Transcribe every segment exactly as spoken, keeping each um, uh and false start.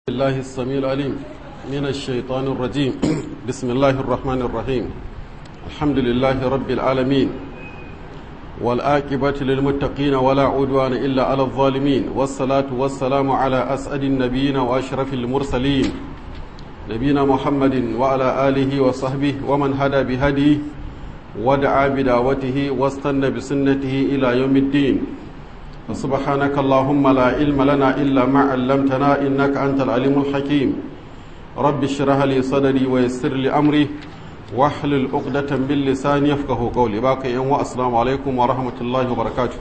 الله السميع العليم من الشيطان الرجيم بسم الله الرحمن الرحيم الحمد لله رب العالمين والآكبة للمتقين ولا عدوان إلا على الظالمين والصلاة والسلام على أسعد النبيين وأشرف المرسلين نبينا محمد وعلى آله وصحبه ومن هدى بهديه ودعا بدعوته واستنى بسنته إلى يوم الدين سبحانك اللهم لا علم لنا إلا ما علمتنا إنك أنت العليم الحكيم رب اشرح لي صدري ويسر لي أمري واحلل عقدة من لساني يفقهوا قولي باقي والسلام عليكم ورحمة الله وبركاته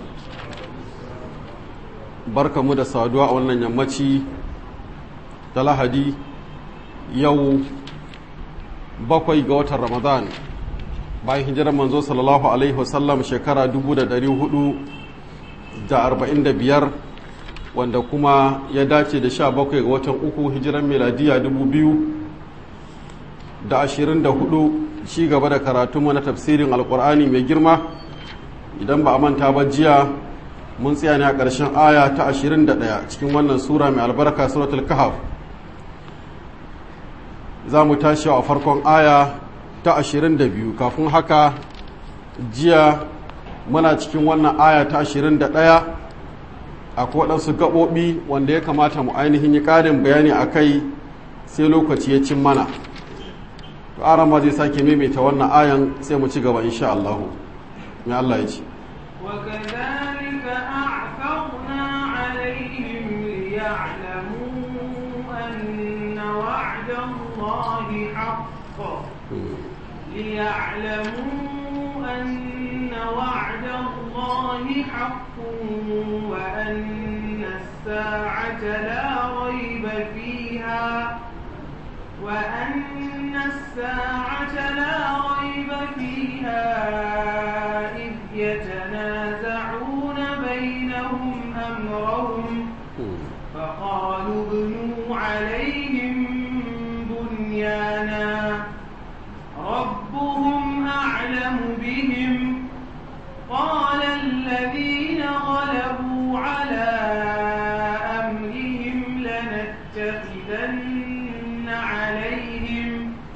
بركة مدى سادوا أولا يمتي تلاهدي يو bakwai ga watan Ramadan bayan hijirar manzo sallallahu alaihi wasallam shekara dubu da ɗari hudu da arba'in da biyar wanda kuma ya dace da sha bakwai ga watan uku hijiran miladiya dubu biyu da ashirin da hudu shi gaba da karatunmu na tafsirin alkur'ani mai girma idan ba a manta ba jiya mun tsaya ne a ƙarshen aya ta ashirin da ɗaya cikin wannan sura mai albarka suratul kahf za mu tashi a farkon aya ta ashirin da biyu kafin haka jiya muna cikin wannan aya ta ashirin da ɗaya akwai waɗansu gaɓoɓi wanda ya kamata mu ainihin yi ƙarin bayani a kai sai lokaci ya cin mana to aran ma zai sake maimaita wannan ayan sai mu ci gaba insha Allah mai Allah ya ce وكذلك أعثرنا عليهم ليعلموا أن وعد الله حق ليعلموا أن وعد الله حق وأن الساعة لا ريب فيها وأن الساعة لا ريب فيها إذ يتنازعون بينهم أمرهم فقالوا ابنوا عليهم بنيانا ربهم أعلم بهم قال الذين غلبوا على أمرهم لنتخذن عليهم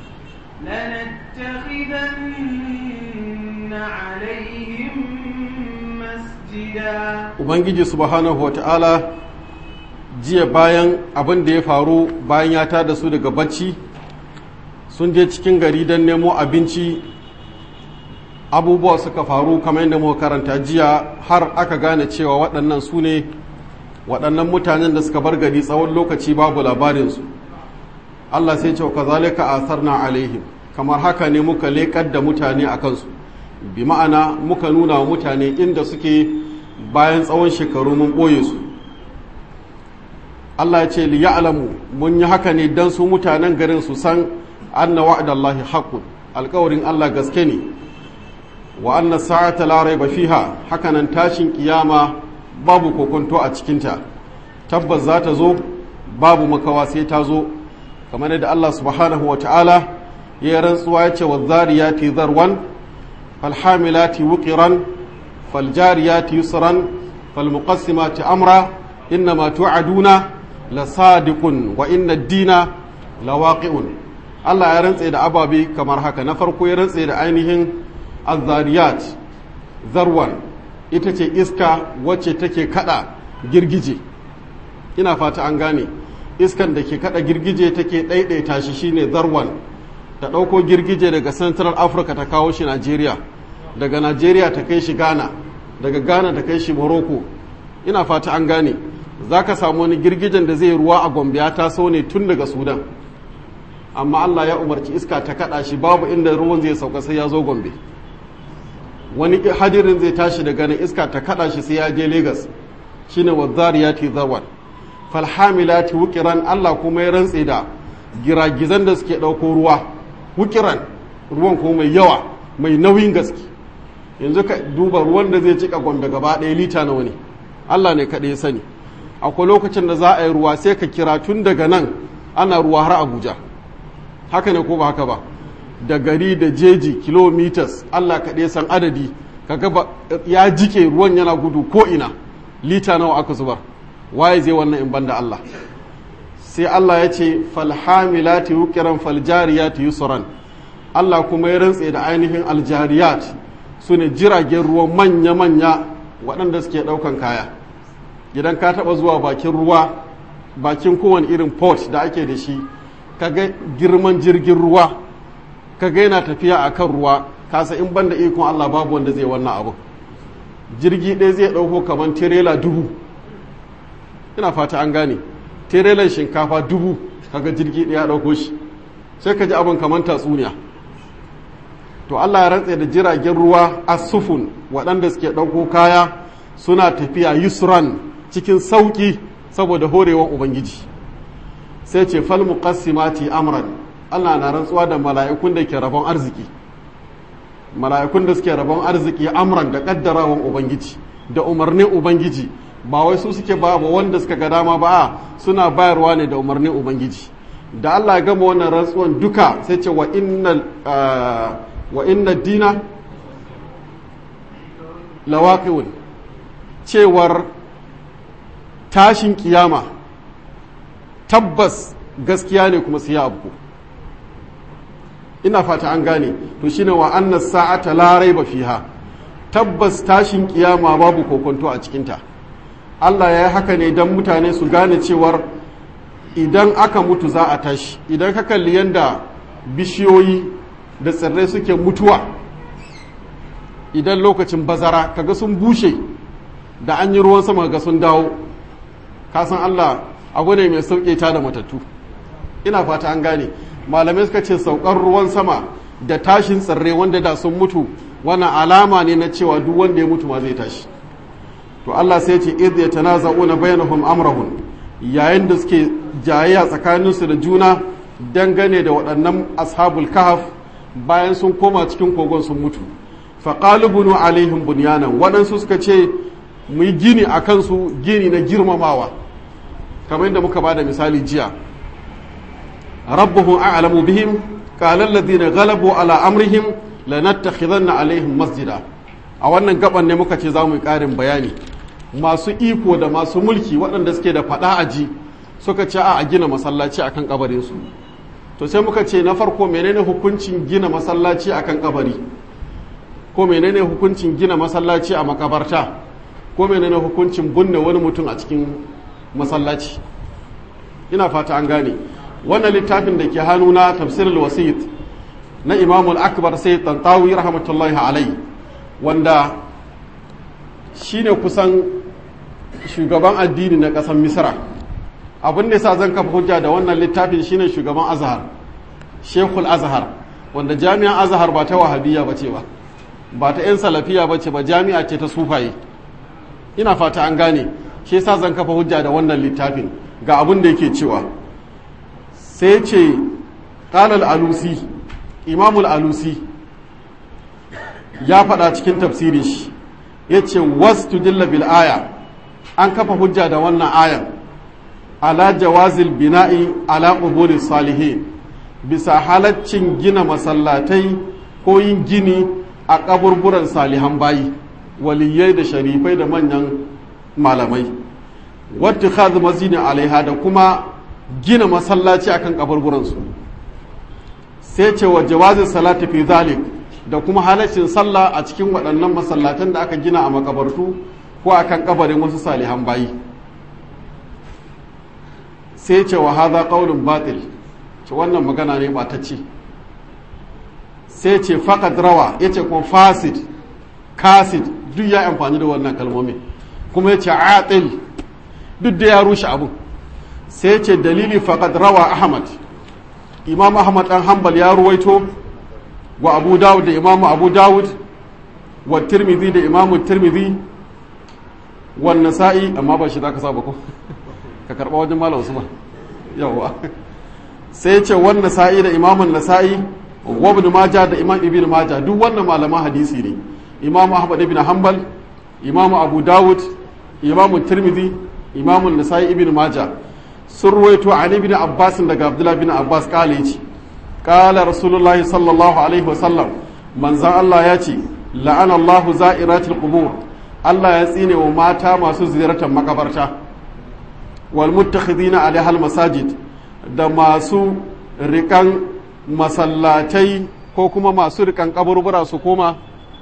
لنتخذن عليهم مسجدا ubangiji subhanahu wata'ala jiya bayan abin da ya faru bayan ya tada su daga bacci sun je cikin gari don nemo abinci abubuwa suka faru kamar yadda muka karanta jiya har aka gane cewa waɗannan su ne waɗannan mutanen da suka bar gari tsawon lokaci babu labarinsu Allah sai ce ka zalika asarna alaihim kamar haka ne muka leƙar da mutane a kansu bi ma'ana muka nuna wa mutane inda suke bayan tsawon shekaru mun ɓoye su Allah ya ce li ya'lamu mun yi haka ne don su mutanen garin su san anna wa'dallahi haqqun alƙawarin Allah gaske ne wa anna sa'ata la raiba fiha hakanan tashin kiyama babu kokonto a cikinta tabbas za ta zo babu makawa sai ta zo kamar yadda Allah subhanahu wa ta'ala ya rantsuwa ya ce wadh-dhariyati dharwan falhamilati wuqiran faljariyati yusran falmuqassimati amra innama tu'aduna lasadiqun wa inna ad-dina lawaqi'un Allah ya rantse da ababe kamar haka na farko ya rantse da ainihin azzariyat zarwan ita ce iska wacce take kada girgije ina fata an gane iskan da ke kada girgije take ɗaiɗaita shi shine zarwan ta ɗauko girgije daga central africa ta kawo shi nigeria daga nigeria ta kai shi ghana daga ghana ta kai shi morocco ina fata an gane za ka samu wani girgijen da zai ruwa a gombe ya taso ne tun daga sudan amma Allah ya umarci iska ta kada shi babu inda ruwan zai sauka sai ya zo Gombe wani hadirin zai tashi daga nan iska ta kada shi sai ya je Lagos shine wadhariyati zarwan falhamilati wuqiran Allah kuma ya rantse da giragizan da suke dauko ruwa wuqiran ruwan ko mai yawa mai nauyin gaske yanzu ka duba ruwan da zai cika Gombe gaba ɗaya lita nawa ne Allah ne kaɗai ya sani akwai lokacin da za a yi ruwa sai ka kira tun daga nan ana ruwa har Abuja haka ne ko ba haka ba da gari da jeji kilometers Allah kaɗai san adadi kaga ba ya jike ruwan yana gudu ko ina lita nawa aka zubar waye zai wannan in banda Allah sai Allah ya ce falhamilati wuqiran faljariyati yusran Allah kuma ya rantse da ainihin aljariyat su ne jiragen ruwa manya-manya waɗanda suke ɗaukan kaya idan ka taɓa zuwa bakin ruwa bakin kowane irin port da ake da shi kaga girman jirgin ruwa kaga yana tafiya a kan ruwa kasa in banda ikon Allah babu wanda zai wannan abu jirgi ɗaya zai ɗauko kamar tirela dubu ina fata an gane tirelan shinkafa dubu kaga jirgi ɗaya ɗauko shi sai ka ji abin kamar tatsuniya to Allah ya rantse da jiragen ruwa asufun waɗanda suke ɗauko kaya suna tafiya yusran cikin sauƙi saboda horewan ubangiji sai ce fal muqassimati amran Allah na rantsuwa da mala'ikun da ke rabon arziki mala'ikun da suke rabon arziki amran da kaddarawan ubangiji da umarnin ubangiji ba wai su suke ba wanda suka ga dama ba suna bayarwa ne da umarnin ubangiji da Allah ya gama wannan rantsuwan duka sai ce wa innal wa inna dina lawaqi'un cewar tashin kiyama tabbas gaskiya ne kuma sai ya abu ina fata an gane to shine wa anna sa'ata la raiba fiha tabbas tashin kiyama babu kokonto a cikinta Allah ya yi haka ne don mutane su gane cewar idan aka mutu za a tashi idan ka kalli yanda bishiyoyi da tsirrai suke mutuwa idan lokacin bazara kaga sun bushe da an yi ruwan sama ga sun dawo kasan Allah abu ne mai sauke ta da matattu ina fata an gane malamai suka ce saukar ruwan sama da tashin tsirrai wanda da sun mutu wannan alama ne na cewa duk wanda ya mutu ma zai tashi to Allah sai ce idh yatanaza'una bainahum amrahum yayin da suke jayayya tsakaninsu da juna dangane da waɗannan ashabul kahf bayan sun koma cikin kogon sun mutu faqalu bunu alaihim bunyanan waɗansu suka ce mu yi gini a kansu gini na girmamawa kamar yadda muka bada misali jiya rabbuhum a'lamu bihim qala alladhina ghalabu ala amrihim lanattakhidanna alaihim masjida a wannan gaban ne muka ce za mu yi ƙarin bayani masu iko da masu mulki waɗanda suke da faɗa aji suka ce a gina masallaci akan kabarinsu to sai muka ce na farko menene hukuncin gina masallaci akan kabari ko menene hukuncin gina masallaci a makabarta ko menene hukuncin binne wani mutum a cikin masallaci ina fata an gane wannan littafin da ke hannuna tafsirul wasit na imamul akbar sai tantawi rahmatullahi alai wanda shine kusan shugaban addini na ƙasar misra abin da sa zan kafa hujja da wannan littafin shine shugaban azhar shekul azhar wanda jami'an azhar ba ta wahabiyya ba ce ba ba ta 'yan salafiya ba ce ba jami'a ce ta sufaye ina fata an gane shi yasa zan kafa hujja da wannan littafin ga abin da yake cewa sai ce qala al-alusi imamul alusi ya faɗa cikin tafsirin shi ya ce wasu dilla bil aya an kafa hujja da wannan ayan ala jawazil bina'i ala quburi salihin bisa halaccin gina masallatai ko yin gini a kaburburan salihan bayi waliyai da sharifai da manyan malamai wata khaz masjidin alaiha da kuma gina masallaci akan kaburburansu sai ce wa jawazin salati fi zalik da kuma halaccin sallah a cikin waɗannan masallatan da aka gina a makabartu ko akan kabarin wasu salihan bayi sai ce wa hadha qaulun batil ce wannan magana ne ba ta ce sai ce faqad rawa yace kuma fasid kasid duk ya amfani da wannan kalmomi kuma yace atil duk da ya rushe abu sai ce dalili faqad rawa ahmad imam ahmad dan hanbal ya ruwaito wa abu dawud da imam abu dawud wa tirmidhi da imam tirmidhi wa nasa'i amma ba shi zaka saba ko ka karba wajen malam usman yawa sai ce wa nasa'i da imam nasa'i wa ibn majah da imam ibn majah duk wannan malaman hadisi ne imam ahmad ibn hanbal imam abu dawud imam tirmidhi imam nasa'i ibn majah sun ruwaito ali ibn abbas daga abdullah bin abbas kale ce kala rasulullahi sallallahu alaihi wasallam manzan Allah ya ce la'ana Allahu za'iratul qubur Allah ya tsine wa mata masu ziyartar makabarta wal muttakhidina alaiha al masajid da masu rikan masallatai ko kuma masu rikan kaburbura su koma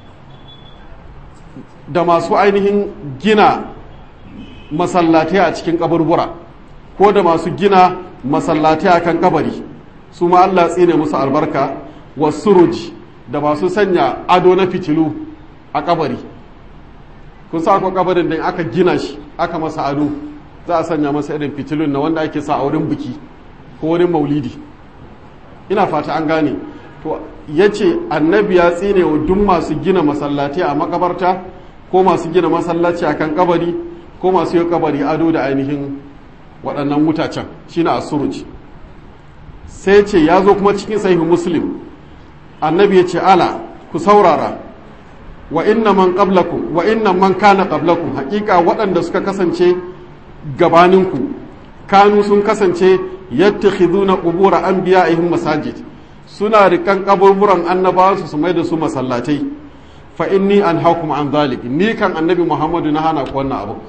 da masu ainihin gina masallatai a cikin kaburbura ko da masu gina masallatai a kan kabari su ma Allah tsine musu albarka wasuruj da masu sanya ado na fitilu a kabari kun sa ko kabarin da aka gina shi aka masa ado za a sanya masa irin fitilun na wanda ake sa a wurin biki ko wurin maulidi ina fata an gane to yace annabi ya tsine wa duk masu gina masallatai a makabarta ko masu gina masallaci akan kabari ko masu yi kabari ado da ainihin waɗannan mutacen shine asuruj sai ce ya zo kuma cikin sahihu muslim annabi ya ce ala ku saurara wa inna man qablakum wa inna man kana qablakum hakika waɗanda suka kasance gabaninku kanu sun kasance yattakhiduna qubur anbiya'ihim masajid suna rikan kaburburan annabawansu su mai da su masallatai fa inni anhaakum an dhalik ni kan annabi muhammadu na hana ku wannan abu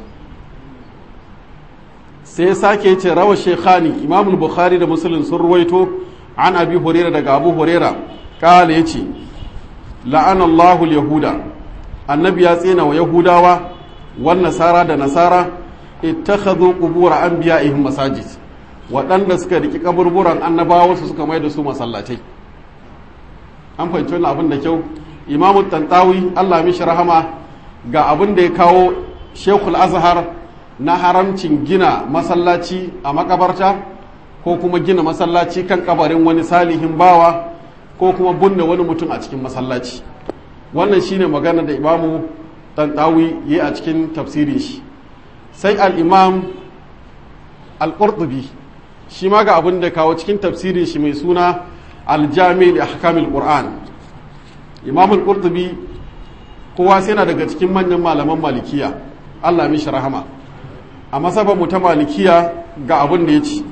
sai sake ce rawa shekhani imam bukhari da muslim sun ruwaito an abi huraira daga abu huraira kala yace la'ana allahu yahuda annabi ya tsina wa yahudawa wan nasara da nasara ittakhadhu qubur anbiya'ihim masajid waɗanda suka riki kaburburan annabawansu suka mai da su masallatai an fahimci wannan abin da kyau imamu tantawi Allah mishi rahama ga abin da ya kawo shekul azhar na haramcin gina masallaci a makabarta ko kuma gina masallaci kan kabarin wani salihin bawa ko kuma bunne wani mutum a cikin masallaci wannan shine magana da imamu tantawi yayi a cikin tafsirin shi sai al-imam al-qurtubi shi ma ga abin da kawo cikin tafsirin shi mai suna al-jami' li ahkamil qur'an imam al-qurtubi kowa sai na daga cikin manyan malaman malikiya Allah mishi rahama a masabar mu ta malikiya ga abin da ya ci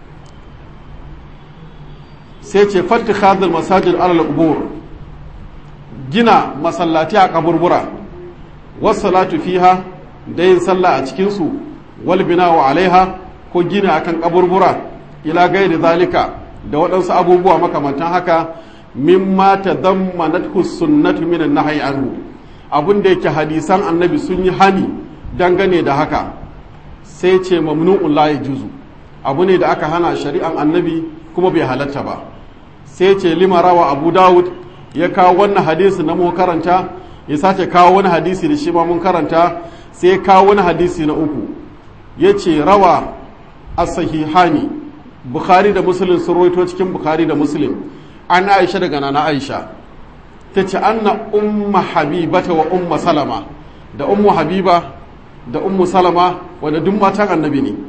sai ce fatti khadul masajid alal qubur gina masallati a kaburbura wassalatu fiha da yin sallah a cikin su wal bina'u alaiha ko gina akan kaburbura ila gairi zalika da waɗansu abubuwa makamantan haka mimma tadammanathu sunnatu min an-nahyi anhu abun da yake hadisan annabi sun yi hani dangane da haka sai ce mamnu'un la yajuzu abu ne da aka hana shari'an annabi kuma bai halatta ba sai ce lima rawa abu dawud ya kawo wannan hadisi na mu karanta ya sace kawo wani hadisi da shi ma mun karanta sai kawo wani hadisi na uku yace rawa as-sahihani bukhari da muslim sun rawaito cikin bukhari da muslim an aisha daga nana aisha tace anna umma habibata wa umma salama da ummu habiba da ummu salama wanda duk matan annabi ne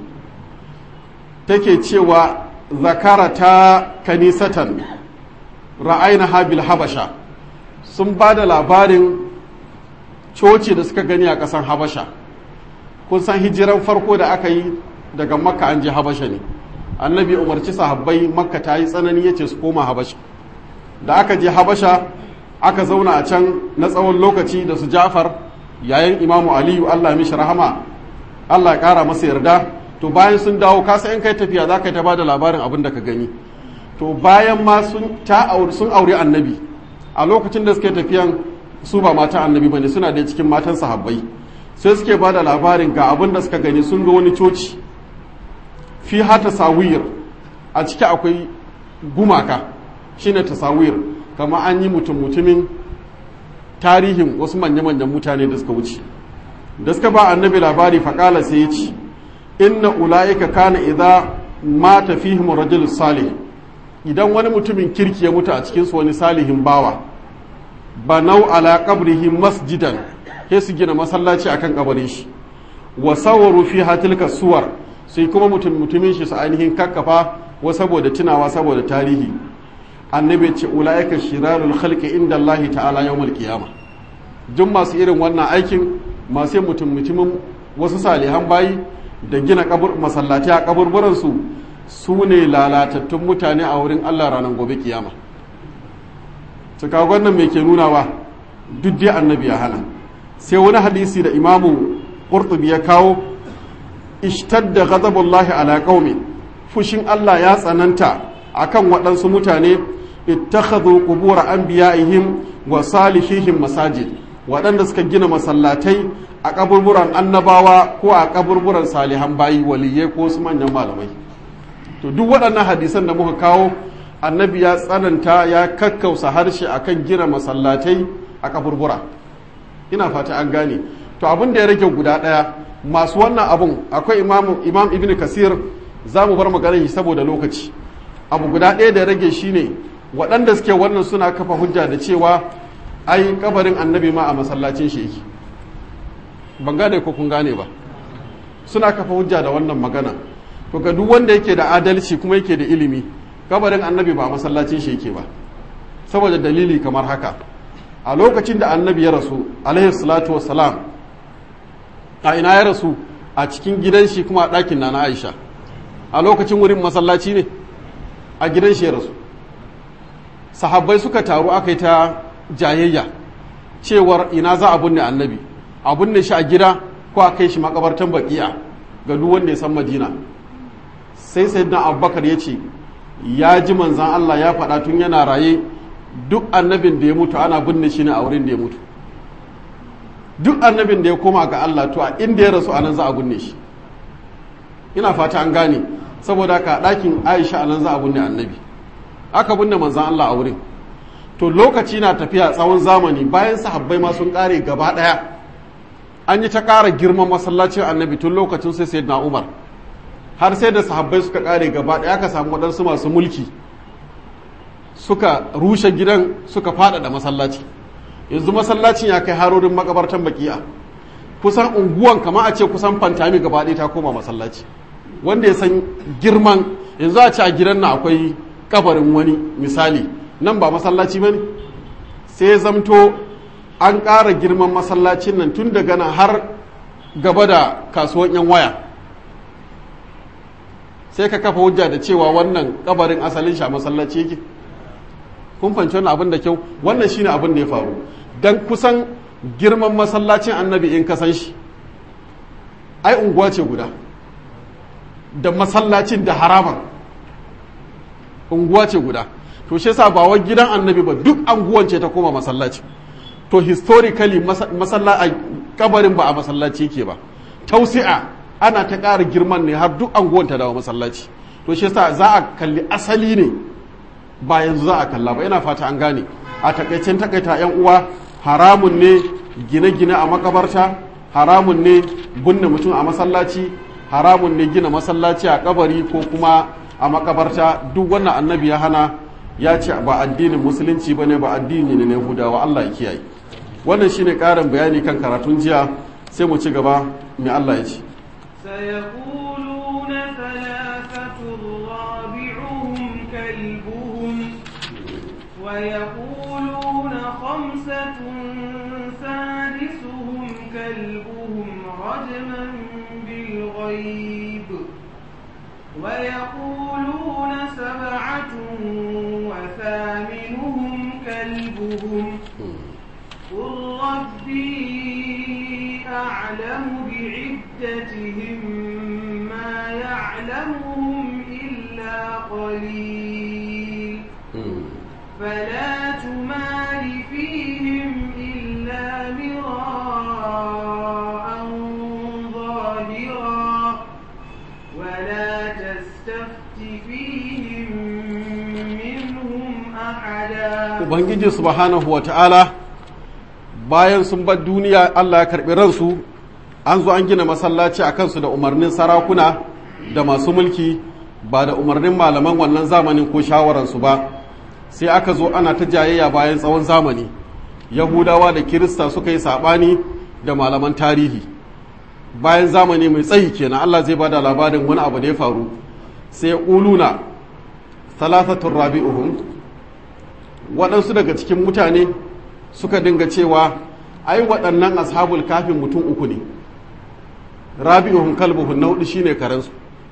take cewa zakarata kanisatan ra'ayna habil habasha sun ba da labarin coci da suka gani a ƙasar habasha kun san hijiran farko da aka yi daga makka an je habasha ne annabi umarci sahabbai makka ta yi tsanani ya ce su koma habasha da aka je habasha aka zauna a can na tsawon lokaci da su jafar yayin imamu aliyu allah mishi rahama allah ya kara masa yarda to bayan sun dawo kasa in kai tafiya za ka yi ta ba da labarin abin da ka gani to bayan ma sun aure annabi a lokacin da suke tafiyan su ba matan annabi bane suna da cikin matan sahabbai sai suke ba da labarin ga abin da suka gani sun ga wani coci fi ha tasawir a ciki akwai gumaka shine tasawir kama an yi mutum mutumin tarihin wasu manya-manyan mutane da suka wuce da suka ba annabi labari faƙala sai ya ci inna ula'ika kana idza mata fihim rajul salih idan wani mutumin kirki ya mutu a cikin su wani salihin bawa banau ala qabrihi masjidan sai su gina masallaci akan kabarin shi wa sawaru fiha tilka suwar sai kuma mutum mutumin shi su ainihin kakkafa wa saboda tunawa saboda tarihi annabi ce ula'ika shirarul khalqi inda Allah ta'ala yawmal qiyamah duk masu irin wannan aikin masu mutum mutumin wasu salihan bayi da gina kabur masallati a kaburburan su su ne lalatattun mutane a wurin Allah ranar gobe kiyama to kaga wannan me ke nunawa duk dai annabi ya hana sai wani hadisi da imamu qurtubi ya kawo ishtadda ghadabullahi ala qaumi fushin Allah ya tsananta akan waɗansu mutane ittakhadhu qubur anbiya'ihim wa salihihim masajid waɗanda suka gina masallatai a kaburburan annabawa ko a kaburburan salihan bayi waliyai ko su manyan malamai. To duk waɗannan hadisan da muka kawo annabi ya tsananta ya kakkausa harshe akan gina masallatai a kaburbura. Ina fata an gane. To abin da ya rage guda ɗaya masu wannan abun akwai imam, imam ibn kasir za mu bar maganar shi saboda lokaci. Abu guda ɗaya da ya rage shine waɗanda suke wannan suna kafa hujja da cewa ai kabarin annabi ma a masallacin shi yake. Ban gane ko kun gane ba. Suna kafa hujja da wannan magana. To ga duk wanda yake da adalci kuma yake da ilimi kabarin annabi ba a masallacin shi yake ba. Saboda dalili kamar haka. A lokacin da annabi ya rasu alaihi salatu wassalam a ina ya rasu a cikin gidan shi kuma a ɗakin na na Aisha. A lokacin wurin masallaci ne a gidan shi ya rasu. Sahabbai suka taru aka yi ta jayayya cewar ina za a binne annabi a binne shi a gida ko a kai shi makabartan baki'a ga duk wanda ya san Madina. Sai sayyidina Abubakar ya ce ya ji manzan Allah ya faɗa tun yana raye duk annabin da ya mutu ana binne shi ne a wurin da ya mutu. Duk annabin da ya koma ga Allah to a inda ya rasu a nan za a binne shi. Ina fata an gane saboda ka ɗakin Aisha a nan za a binne annabi. Aka binne manzan Allah a wurin. To lokaci na tafiya tsawon zamani bayan sahabbai ma sun ƙare gaba ɗaya. An yi ta ƙara girman masallacin annabi tun lokacin sai sayyidina Umar. Har sai da sahabbai suka ƙare gaba ɗaya aka samu waɗansu masu mulki suka rushe gidan suka faɗaɗa masallaci. Yanzu masallacin ya kai harorin makabartan baki'a. Kusan unguwan kama a ce kusan fantami gaba ɗaya ta koma masallaci. Wanda ya san girman yanzu a ce a gidan na akwai kabarin wani misali nan ba masallaci ba ne sai ya zamto an ƙara girman masallacin nan tun daga nan har gaba da kasuwan yan waya sai ka kafa hujja da cewa wannan kabarin asalin shi a masallaci yake. Kun fahimci wannan abin da kyau wannan shine abin da ya faru dan kusan girman masallacin annabi in ka san shi ai unguwa ce guda da masallacin da haraman unguwa ce guda to shi yasa ba wai gidan annabi ba duk anguwan ce ta koma masallaci. To historically masallaci kabarin ba a masallaci yake ba tausi'a ana ta ƙara girman ne har duk anguwan ta dawo masallaci. To shi yasa za a kalli asali ne ba yanzu za a kalla ba ina fata an gane. A takaicen takaita yan uwa haramun ne gine-gine a makabarta haramun ne binne mutum a masallaci haramun ne gina masallaci a kabari ko kuma a makabarta duk wannan annabi ya hana ya ce ba addinin musulunci ba ne ba addini ne na Yahudawa Allah ya kiyaye. Wannan shine ƙarin bayani kan karatun jiya sai mu ci gaba mai Allah ya ce. سيقولون ثلاثة رابعهم كلبهم ويقولون خمسة سادسهم كلبهم رجما بالغيب ويقولون سبعة وثامنهم كلبهم قل ربي أعلم بعدتهم ما يعلمهم إلا قليل فلا تمار فيهم إلا مراء ظاهرا ولا تستفت فيهم منهم أحدا. Ubangiji subhanahu wa ta'ala bayan sun bar duniya Allah ya karɓi ransu an zo an gina masallaci a kansu da umarnin sarakuna da masu mulki ba da umarnin malaman wannan zamanin ko shawararsu ba sai aka zo ana ta jayayya bayan tsawon zamani yahudawa da kirista suka yi saɓani da malaman tarihi bayan zamani mai tsayi kenan Allah zai bada labarin wani abu da ya faru sai ya ƙuluna talatatun rabi'uhum waɗansu daga cikin mutane suka dinga cewa ai waɗannan ashabul kafin mutum uku ne rabi'uhum kalbuhum na hudu shine karansu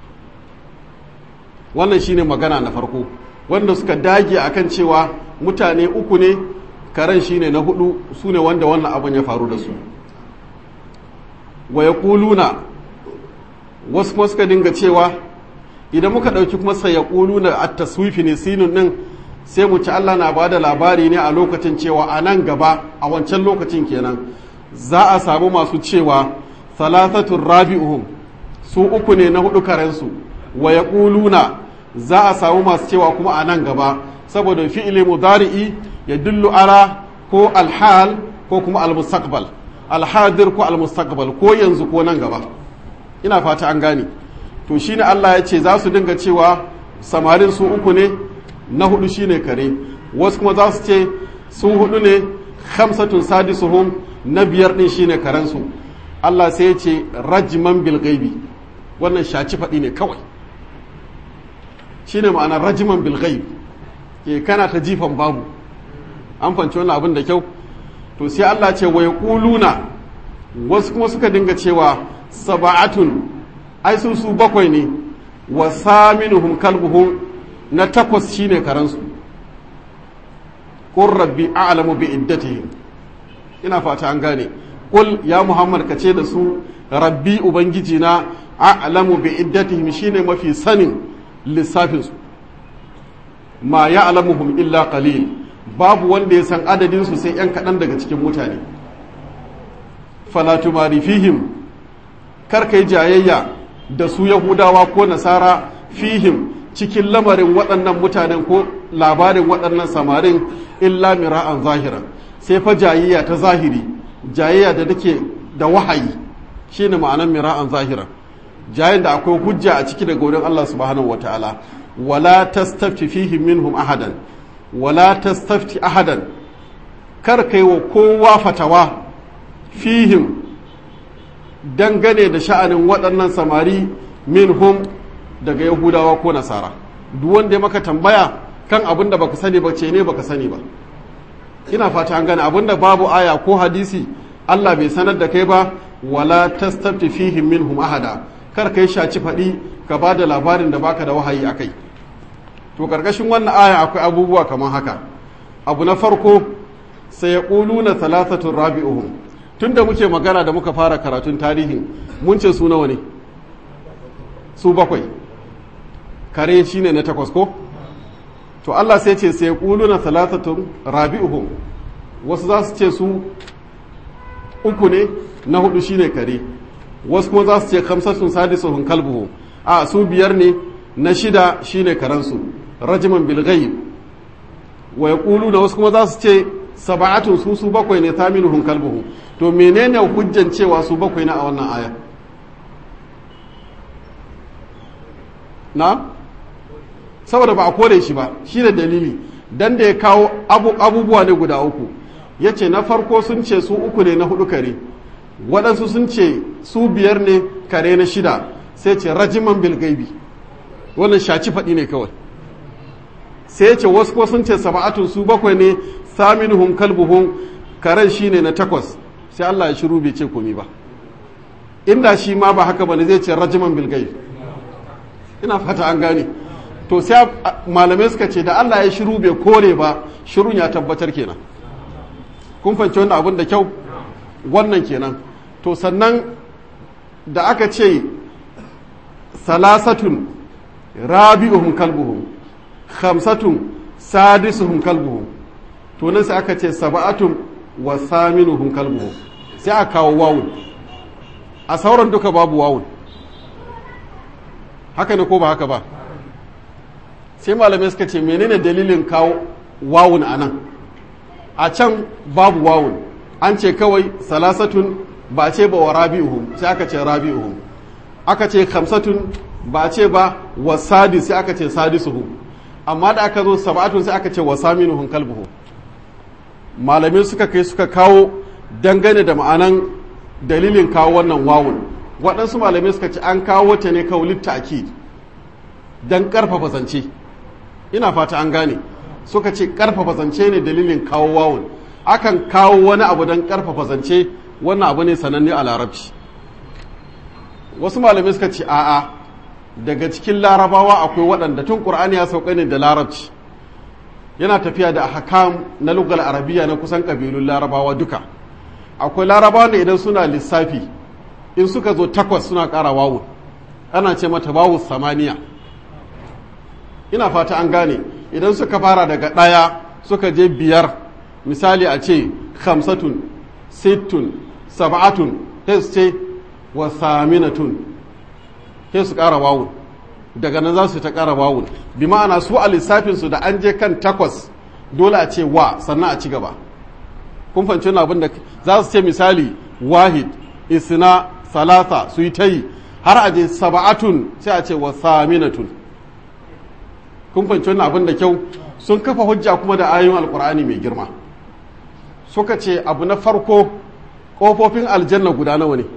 wannan shine magana na farko wanda suka dage akan cewa mutane uku ne karen shine na hudu sune wanda wannan abin ya faru da su wa yaquluna wasu kuma suka dinga cewa idan muka ɗauki kuma sai ya ƙulu na at-taswifi ne sinun ɗin sai mu ci Allah na ba da labari ne a lokacin cewa a nan gaba a wancan lokacin kenan za a samu masu cewa salatatun rabi'uhum su uku ne na hudu karensu wa ya ƙuluna za a samu masu cewa kuma a nan gaba saboda fi'ili mudari'i ya dullu ala ko alhal ko kuma almustaqbal alhadir ko almustaqbal ko yanzu ko nan gaba ina fata an gane to shine Allah ya ce za su dinga cewa samarin su uku ne na hudu shine kare wasu kuma za su ce su hudu ne khamsatun sadisuhum na biyar din shine karensu Allah sai ya ce rajman bil ghaibi wannan shaci faɗi ne kawai shine ma'ana rajman bil ghaib ke kana ta jifan babu an fanci wannan abin da kyau to sai Allah ce wa yaquluna wasu kuma suka dinga cewa sab'atun ai sun su bakwai ne wa saminuhum kalbuhum na takwas shine karansu qur rabbi a'lamu bi iddatihim ina fata an gane qul ya muhammad kace da su rabbi ubangiji na a'lamu bi iddatihim shine mafi sanin lissafin su ma ya'lamuhum illa qalil babu wanda ya san adadin su sai yan kadan daga cikin mutane fala tumari fihim kar kai jayayya da su yahudawa ko nasara fihim cikin lamarin waɗannan mutanen ko labarin waɗannan samarin illa mira'an zahira sai fa jayayya ta zahiri jayayya da take da wahayi shine ma'anar mira'an zahira jayin da akwai hujja a ciki daga wurin Allah subhanahu wataala wala tastafti fihim minhum ahadan wala tastafti ahadan kar kai wa kowa fatawa fihim dangane da sha'anin waɗannan samari minhum daga yahudawa ko nasara duk wanda ya maka tambaya kan abin da baka sani ba ce ne baka sani ba ina fata an gane abin da babu aya ko hadisi Allah bai sanar da kai ba wala tastafti fihim minhum ahada kar kai shaci faɗi ka ba da labarin da baka da wahayi akai to karkashin wannan aya akwai abubuwa kamar haka abu na farko sai yaquluna thalathatun rabi'uhum tunda muke magana da muka fara karatun tarihin mun ce su nawa ne su bakwai kare shine na takwas ko to Allah sai ce sai yaquluna thalathatun rabi'uhum wasu za su ce su uku ne na hudu shine kare wasu kuma za su ce khamsatun sadisuhum kalbuhum a su biyar ne na shida shine karansu rajman bil ghaib wa yaquluna wasu kuma za su ce sab'atun su su bakwai ne thaminuhum kalbuhum to menene hujjan cewa su bakwai na a wannan aya na saboda ba a kore shi ba shi da dalili dan da ya kawo abubuwa ne guda uku ya ce na farko sun ce su uku ne na hudu kare waɗansu sun ce su biyar ne kare na shida sai ce rajiman bilgaibi wannan shaci faɗi ne kawai sai ya ce wasu ko sun ce saba'atun su bakwai ne saminuhum kalbuhum karen shi ne na takwas sai Allah ya shiru bai ce komi ba inda shi ma ba haka bane zai ce rajiman bilgaibi ina fata an gane to sai malamai suka ce da Allah ya shiru bai kore ba shirun ya tabbatar kenan kun fahimci wannan abin da kyau wannan kenan to sannan da aka ce salasatun rabi'uhum kalbuhum khamsatun sadisuhum kalbuhum to nan sai aka ce sab'atun wa thaminuhum kalbuhum sai aka kawo wawun a sauran duka babu wawun haka ne ko ba haka ba sai malamai suka ce menene dalilin kawo wawun a nan a can babu wawun an ce kawai salasatun ba ce ba wa rabi'uhum sai aka ce rabi'uhum aka ce khamsatun ba ce ba wa sadis sai aka ce sadisuhum amma da aka zo sab'atun sai aka ce wa saminuhum kalbuhum malamai suka kai suka kawo dangane da ma'anan dalilin kawo wannan wawun waɗansu malamai suka ce an kawo ta ne kawo litta'kid dan karfafa zance ina fata an gane suka ce karfafa zance ne dalilin kawo wawun akan kawo wani abu don karfafa zance wannan abu ne sananne a larabci wasu malamai suka ce a'a daga cikin larabawa akwai waɗanda tun ƙur'ani ya sauka ne da larabci yana tafiya da hakam na lugal arabiya na kusan ƙabilun larabawa duka akwai larabawa ne idan suna lissafi in suka zo takwas suna ƙara wawun ana ce mata wawu samaniya. Ina fata an gane idan suka fara daga ɗaya suka je biyar, misali a ce khamsatun sittun sab'atun sai su ce wa saminatun sai su ƙara wawun, daga nan za su ta ƙara wawun, bi ma'ana su a lissafinsu da an je kan takwas dole a ce wa sannan a ci gaba. kun fahimci wani abin da za su ce misali wahid isna salasa su yi ta yi har a je saba'atun sai a ce wa saminatun. kun fahimci wani abin da kyau. sun kafa hujja kuma da ayoyin alkur'ani mai girma, suka ce abu na farko ƙofofin aljanna guda nawa ne?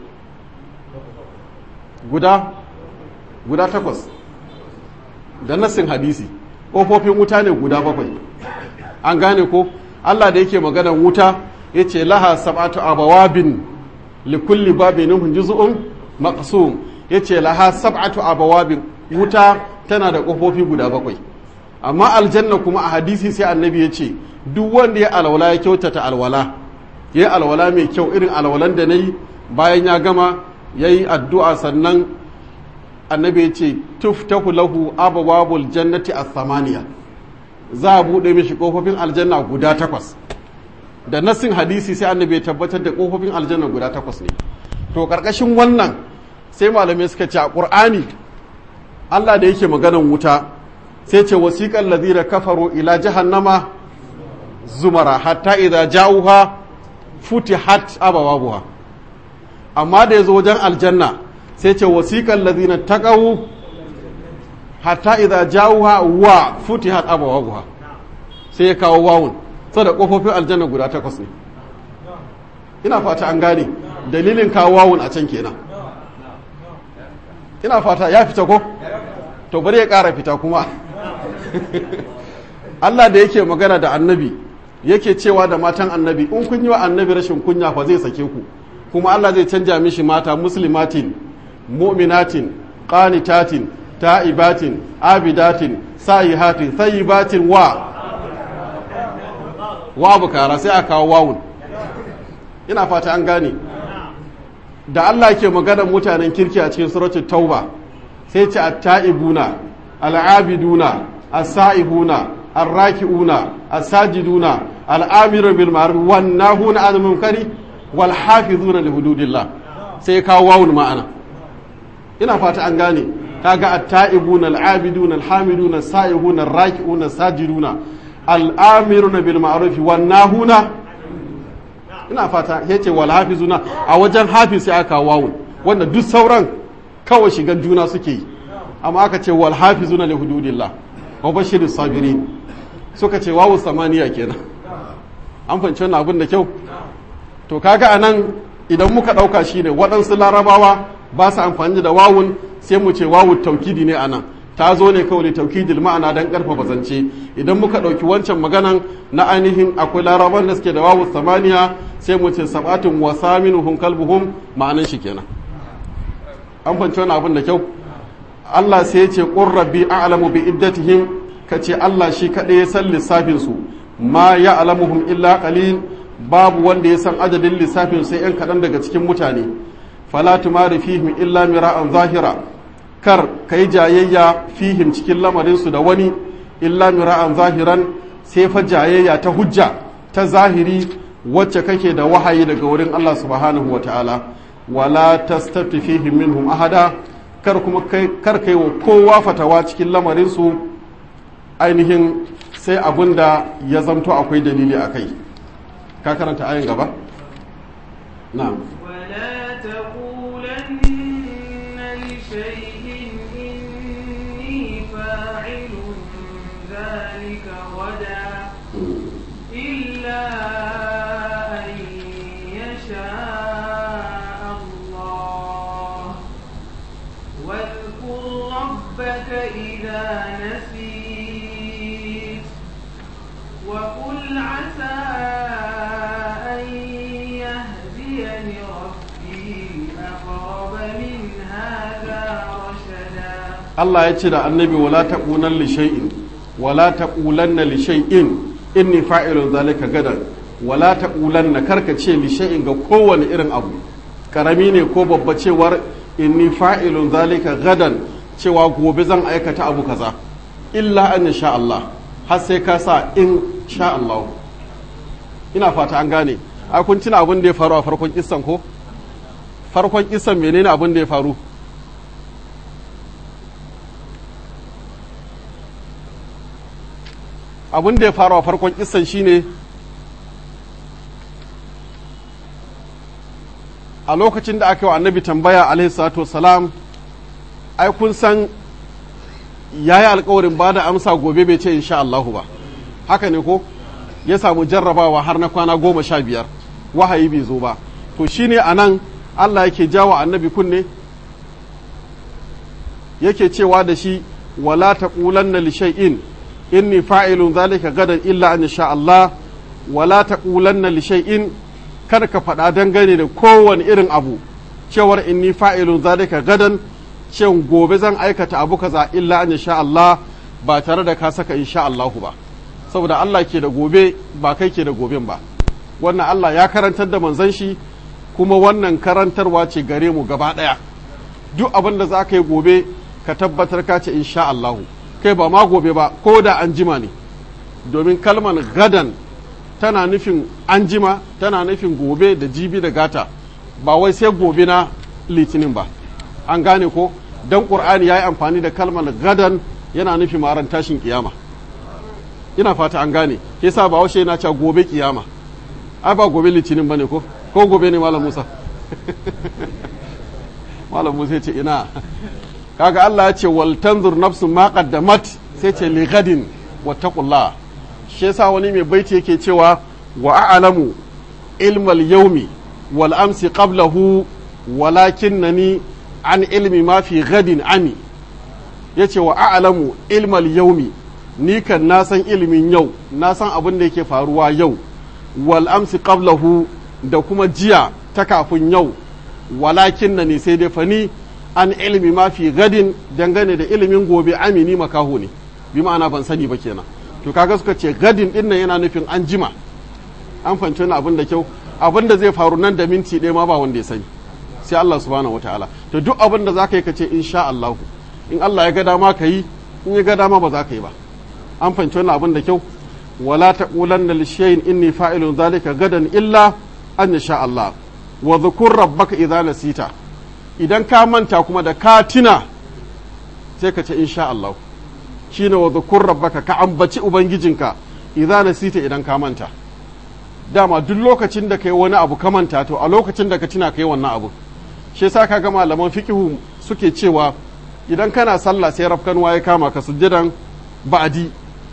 guda guda takwas da nassin hadisi. ƙofofin wuta ne guda bakwai. an gane ko Allah da yake maganar wuta ya ce laha sab'atu abawabin likulli babin minhum juz'un maqsum, ya ce laha sab'atu abawabin, wuta tana da ƙofofi guda bakwai. amma aljanna kuma a hadisi sai annabi ya ce duk wanda ya alwala ya kyautata alwala, ya alwala mai kyau irin alwalan da na yi, bayan ya gama ya yi addu'a sannan annabi ya ce tuftahu lahu abawabul jannati as-samaniya, za a buɗe mishi ƙofofin aljanna guda takwas. da nassin hadisi sai annabi ya tabbatar da ƙofofin aljanna guda takwas ne. to ƙarƙashin wannan sai malamai suka ce a ƙur'ani Allah da yake maganan wuta sai ce wasiqal ladina kafaru ila jahannama zumara hatta idza ja'uha futihat abawabuha. amma da yazo wajen aljanna sai ce wasiqal ladina taqaw hatta idza ja'uha wa futihat abawabuha, sai ya kawo wawun saboda kofofin aljanna guda takwas ne. ina fata an gane dalilin kawo wawun a can kenan. ina fata ya fita ko to bari ya ƙara fita kuma. Allah da yake magana da annabi yake cewa da matan annabi in kun yi wa annabi rashin kunya fa zai sake ku, kuma Allah zai canja mishi mata muslimatin mu'minatin qanitatin ta'ibatin abidatin sayihatin thayyibatin wa wa bukara, sai aka kawo wawun. ina fata an gane da Allah ke maganar mutanen kirki a cikin suratul tauba sai ce at-ta'ibuna al-abiduna as-sa'ihuna ar-raki'una as-sajiduna al-amiru bil ma'ruf wan nahuna 'anil munkari wal hafizuna li hududillah, sai kawo wawun ma'ana. ina fata an gane kaga at-ta'ibuna al-abiduna al-hamiduna as-sa'ihuna ar-raki'una as-sajiduna al-amiruna bil ma'ruf wan nahuna, ina fata yace wal hafizuna a wajen hafiz sai aka wawun wanda duk sauran kawai shigan juna suke yi, amma aka ce wal hafizuna li hududillah wa bashirus sabirin, suka ce wawu samaniya kenan. an fahimci wannan abin da kyau. to kaga anan idan muka dauka shine waɗansu larabawa ba su amfani da wawun, sai mu ce wawu taukidi ne anan, ta zo ne kawai taukidil ma'ana dan karfafa zance. idan muka dauki wancan maganan na ainihin akwai larabawan da suke da wawu samaniya sai mu ce sab'atun wa saminuhum kalbuhum, ma'anan shi kenan. an fahimci wannan abin da kyau. Allah sai ya ce qur rabbi a'lamu bi iddatihim, kace Allah shi kadai ya san lissafin su, ma ya'lamuhum illa qalil, babu wanda ya san adadin lissafin sai yan kadan daga cikin mutane. fala tumari fihim illa mira'an zahira, kar kai jayayya fihim cikin lamarin su da wani illa mira'an zahiran, sai fa jayayya ta hujja ta zahiri wacce kake da wahayi daga wurin Allah subhanahu wataala. wala tastafti fihim minhum ahada, kar kuma kai kar kai wa kowa fatawa cikin lamarin su ainihin sai abunda ya zamto akwai dalili akai. ka karanta ayin gaba. na'am. wala taqulanna li shay'in inni fa'ilun dhalika wada illa an yasha ربك إذا نسيت وقل عسى أن يهديني ربي لأقرب من هذا رشدا. الله يتشرع النبي ولا تقولن لشيء ولا تقولن لشيء إني فاعل ذلك غدا ولا تقولن كركة شيء لشيء قوة إرن أبو karami ne ko babba cewar inni fa'ilun zalika gadan cewa gobe zan aikata abu kaza illa an sha Allah har sai ka sa in sha Allah. Ina fata an gane. A kun tuna abin da ya faru a farkon kissan ko? Farkon kissan menene abin da ya faru? Abin da ya faru a farkon kissan shine a lokacin da aka yi wa annabi tambaya alaihi salatu wassalam, ai kun san yayi alkawarin ba da amsa gobe bai ce insha Allahu ba, haka ne ko? Ya samu jarrabawa har na kwana goma sha biyar wahayi bai zo ba. To shine anan Allah yake jawa annabi kunne yake cewa da shi wala taqulanna li shay'in inni fa'ilun zalika gadan illa an sha Allah, wala taqulanna li shay'in kada ka faɗa dangane da kowane irin abu cewar inni fa'ilun zalika gadan cewa gobe zan aikata abu kaza illa an sha Allah ba tare da ka saka insha Allahu ba, saboda Allah ke da gobe ba kai ke da goben ba. Wannan Allah ya karantar da manzon shi kuma wannan karantarwa ce gare mu gaba ɗaya. Duk abin da za ka yi gobe ka tabbatar ka ce insha Allahu, kai ba ma gobe ba ko da an jima ne, domin kalmar gadan tana nufin an jima, tana nufin gobe da jibi da gata, ba wai sai gobe na litinin ba. An gane ko? Dan Qur'ani ya yi amfani da kalmar gadan yana nufin maran tashin kiyama. Ina fata an gane, ke sa ba washe yana cewa gobe kiyama, ai ba gobe litinin bane ko ko gobe ne malam Musa malam Musa ce ina, kaga Allah ya ce wal tanzur nafsun ma qaddamat, sai ce li gadin wattaqullah. Shi yasa wani mai baiti yake cewa wa a'lamu ilmal yawmi wal amsi qablahu walakinnani an ilmi ma fi gadin ami. Yace wa a'lamu ilmal yawmi, ni kan na san ilimin yau, na san abin da yake faruwa yau, wal amsi qablahu da kuma jiya ta kafin yau, walakin na ne sai dai fani an ilmi ma fi gadin dangane da ilimin gobe amini makaho ne, bi ma'ana ban sani ba kenan. To kaga suka ce gadin din nan yana nufin an jima, an fanci wani abin da kyau, abin da zai faru nan da minti ɗaya ma ba wanda ya sani sai Allah subhanahu wataala. To duk abin da za ka yi ka ce insha Allah, in Allah ya ga dama ka yi, in ya ga dama ba za ka yi ba. An fahimci wannan abin da kyau. Wala taqulanna li shay'in inni fa'ilun dhalika gadan illa an yasha Allah wa dhkur rabbaka idza nasita. Idan ka manta kuma da ka tina sai ka ce insha Allah, shine wa dhkur rabbaka, ka ambaci ubangijinka idza nasita idan ka manta. Dama duk lokacin da kai wani abu ka manta, to a lokacin da ka tina kai wannan abu. Shi yasa kaga malaman fiqhu suke cewa idan kana sallah sai rafkan waye kama ka sujjadan ba'di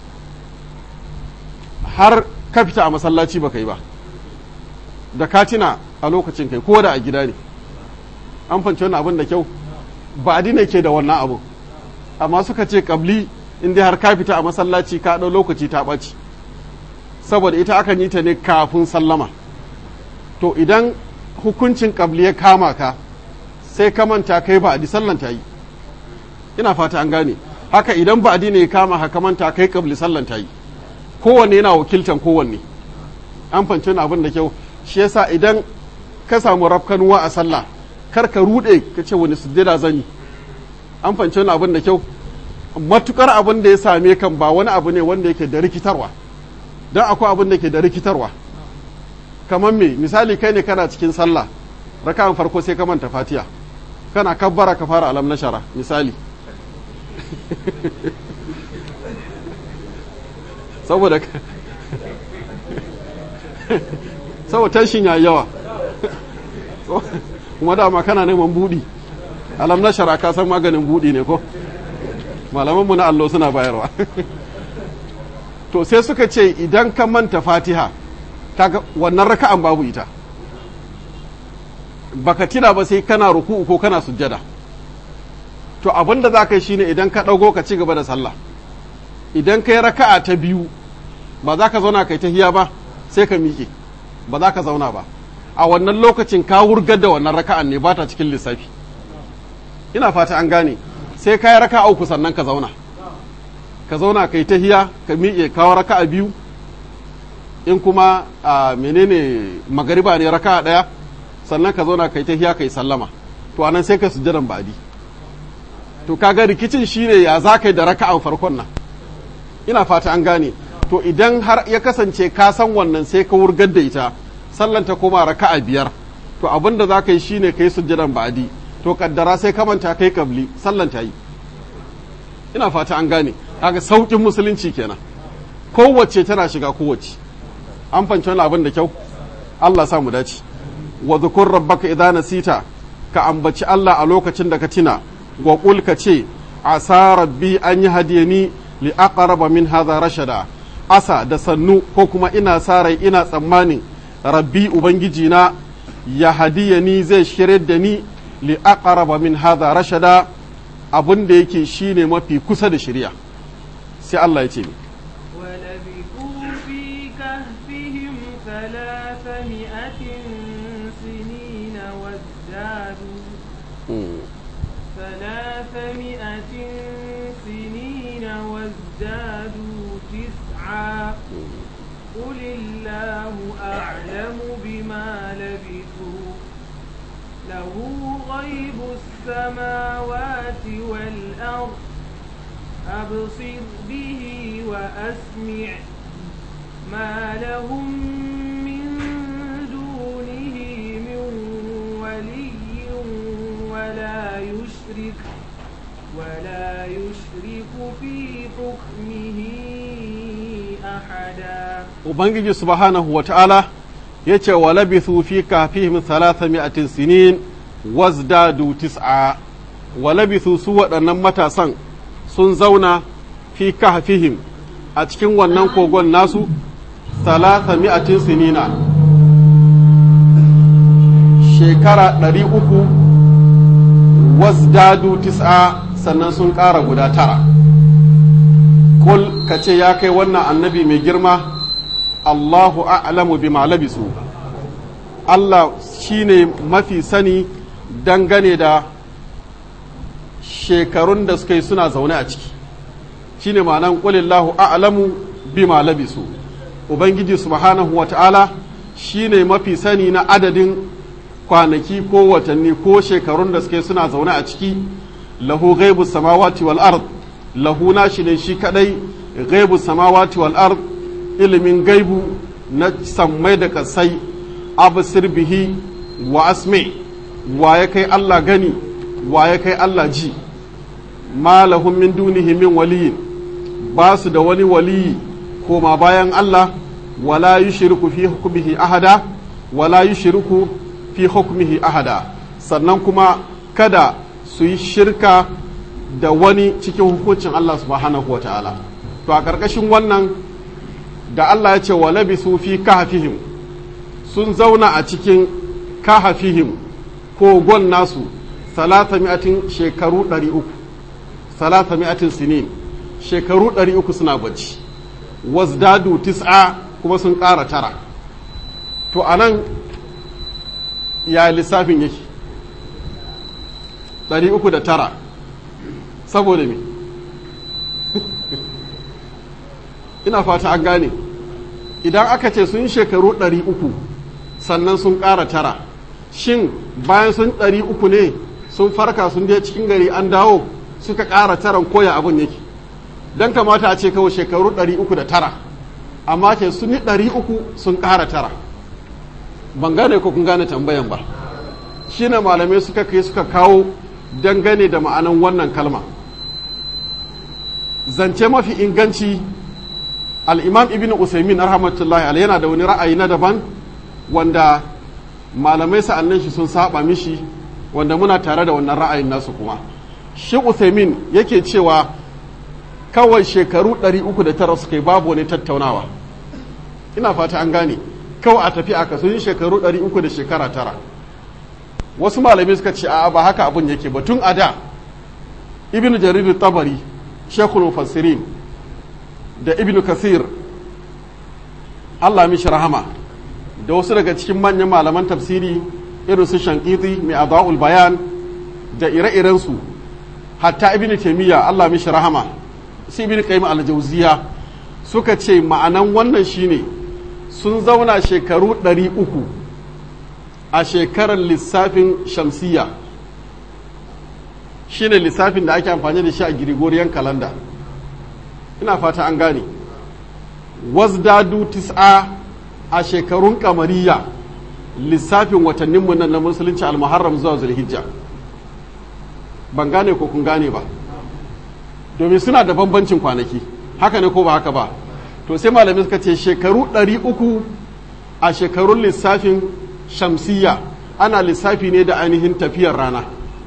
har ka fita a masallaci ba kai ba, da katina a lokacin kai ko da a gida ne. An fanci wannan abin da kyau, ba ne ke da wannan abu, amma suka ce kabli in dai har ka fita a masallaci ka ɗau lokaci ta ɓaci, saboda ita akan yi ta ne kafin sallama. To idan hukuncin kabli ya kama ka sai ka manta kai ba a di sallan ta yi. Ina fata an gane. Haka idan ba ne ya kama ka manta kai kabli sallan ta yi. Kowanne yana wakiltan kowanne. An fanci wani abin da kyau. Shi yasa idan ka samu rafkanuwa a sallah, kar ka rude ka ce wani sujjada zan yi. An fanci wani abin da kyau. Matukar abin da ya same kan ba wani abu ne wanda yake da rikitarwa. Don akwai abin da ke da rikitarwa. Kamar me, misali kai ne kana cikin sallah, raka'an farko sai ka manta Fatiha. Kana kabbara ka fara alam nashara misali. saboda saboda tashin yayi yawa kuma dama kana neman budi, alam nashara ka san maganin budi ne ko malaman mu na allo suna bayarwa. To sai suka ce idan ka manta Fatiha kaga wannan raka'an babu ita, baka tira ba sai kana ruku'u ko kana sujjada. To abinda za ka yi shine idan ka ɗago ka ci gaba da sallah, idan ka yi raka'a ta biyu ba za ka zauna kai tahiya ba sai ka miƙe, ba za ka zauna ba. A wannan lokacin ka wurgar da wannan raka'an ne, ba ta cikin lissafi. Ina fata an gane. Sai ka yi raka'a uku sannan ka zauna, ka zauna kai tahiya ka miƙe kawo raka'a biyu. In kuma a menene magariba ne raka'a ɗaya, sannan ka zauna kai tahiya kai sallama. to anan sai ka sujjadan ba'di to kaga rikicin shine ya za ka yi da raka'an farkon nan ina fata an gane to idan har ya kasance ka san wannan sai ka wurgar da ita sallan ta koma raka'a biyar to abin da za ka yi shine ka yi sujjadan ba'di to kaddara sai ka manta kai kabli sallan ta yi ina fata an gane kaga saukin musulunci kenan kowace tana shiga kowace an fanci wani abin da kyau Allah sa mu dace wa dhukur rabbaka idza nasita ka ambaci Allah a lokacin da ka tina wa qul ka ce asa rabbi an yahdiyani li aqraba min hadha rashada asa da sannu ko kuma ina sa rai ina tsammanin rabbi ubangiji na ya hadiyani zai shirye da ni li aqraba min hadha rashada abin da yake shine mafi kusa da shari'a sai Allah ya ce ni ولبثوا في كهفهم ثلاثمائة سنين وازدادوا ثلاثمائة سنين وازدادوا تسعا قل الله أعلم بما لبثوا له غيب السماوات والأرض أبصر به وأسمع ما لهم من دونه من ولي ولا يشرك ولا يشرك في حكمه أحدا Ubangiji subhanahu wa ta'ala ya ce wa labithu fi kafihim thalathami'atin sinin wazdadu tis'a wa labithu su waɗannan matasan sun zauna fi kahfihim a cikin wannan kogon nasu thalathami'atin sinina shekara ɗari uku wazdadu tis'a sannan sun ƙara guda tara kul ka ce ya kai wannan annabi mai girma Allahu a'lamu bima labisu Allah shine mafi sani dangane da shekarun da suka yi suna zaune a ciki shine ma'anan qulillahu a'lamu bima labisu ubangiji subhanahu wata'ala shine mafi sani na adadin kwanaki ko watanni ko shekarun da suka yi suna zaune a ciki lahu ghaibus samawati wal ard lahu nashi ne shi kadai ghaibus samawati wal ard ilimin gaibu na sammai da kasai absir bihi wa asmi wa ya kai Allah gani wa ya kai Allah ji ma lahum min dunihi min waliyin ba su da wani waliyi koma bayan Allah wala yushriku fi hukmihi ahada wala yushriku fi hukmihi ahada sannan kuma kada su yi shirka da wani cikin hukuncin Allah subhanahu wataala to a ƙarƙashin wannan da Allah ya ce wa labisu fi kahfihim sun zauna a cikin kahfihim kogon nasu salata mi'atin shekaru ɗari uku salata mi'atin sinin shekaru ɗari uku suna bacci wasdadu tis'a kuma sun ƙara tara to anan ya lissafin yake ɗari uku da tara saboda me ina fata an gane idan aka ce sun shekaru ɗari uku sannan sun ƙara tara shin bayan sun ɗari uku ne sun farka sun je cikin gari an dawo suka ƙara taran koya abin yake don kamata a ce kawai shekaru ɗari uku da tara amma ce sun yi ɗari uku sun ƙara tara ban gane ko kun gane tambayan ba shi ne malamai suka kai suka kawo dangane da ma'anan wannan kalma zance mafi inganci al'imam ibn usaimin rahmatullahi alaihi yana da wani ra'ayi na daban wanda malamai sa'annan shi sun saba mishi wanda muna tare da wannan ra'ayin nasu kuma shi usaimin yake cewa kawai shekaru ɗari uku da tara suka yi babu wani tattaunawa ina fata an gane kawai a tafi aka sun yi shekaru ɗari uku da shekara tara wasu malamai suka ce a ba haka abun yake ba tun a da ibn jarir tabari shekul mufassirin da ibn kasir Allah mishi rahama da wasu daga cikin manyan malaman tafsiri irin su shankiti mai adwa'ul bayan da ire-irensu hatta ibn taymiya Allah mishi rahama sai ibn qayyim al-jawziya suka ce ma'anan wannan shine sun zauna shekaru ɗari uku a shekarar lissafin shamsiya shine lissafin da ake amfani da shi a Gregorian calendar. Ina fata an gane. Wazdadu tis'a a shekarun kamariya lissafin watanninmu nan na musulunci al-Muharram zuwa Zulhijja. Ban gane ko kun gane ba. Domin suna da bambancin kwanaki. Haka ne ko ba haka ba. To sai malamai suka ce shekaru ɗari uku a shekarun lissafin shamsiyya ana lissafi ne da ainihin tafiyar rana.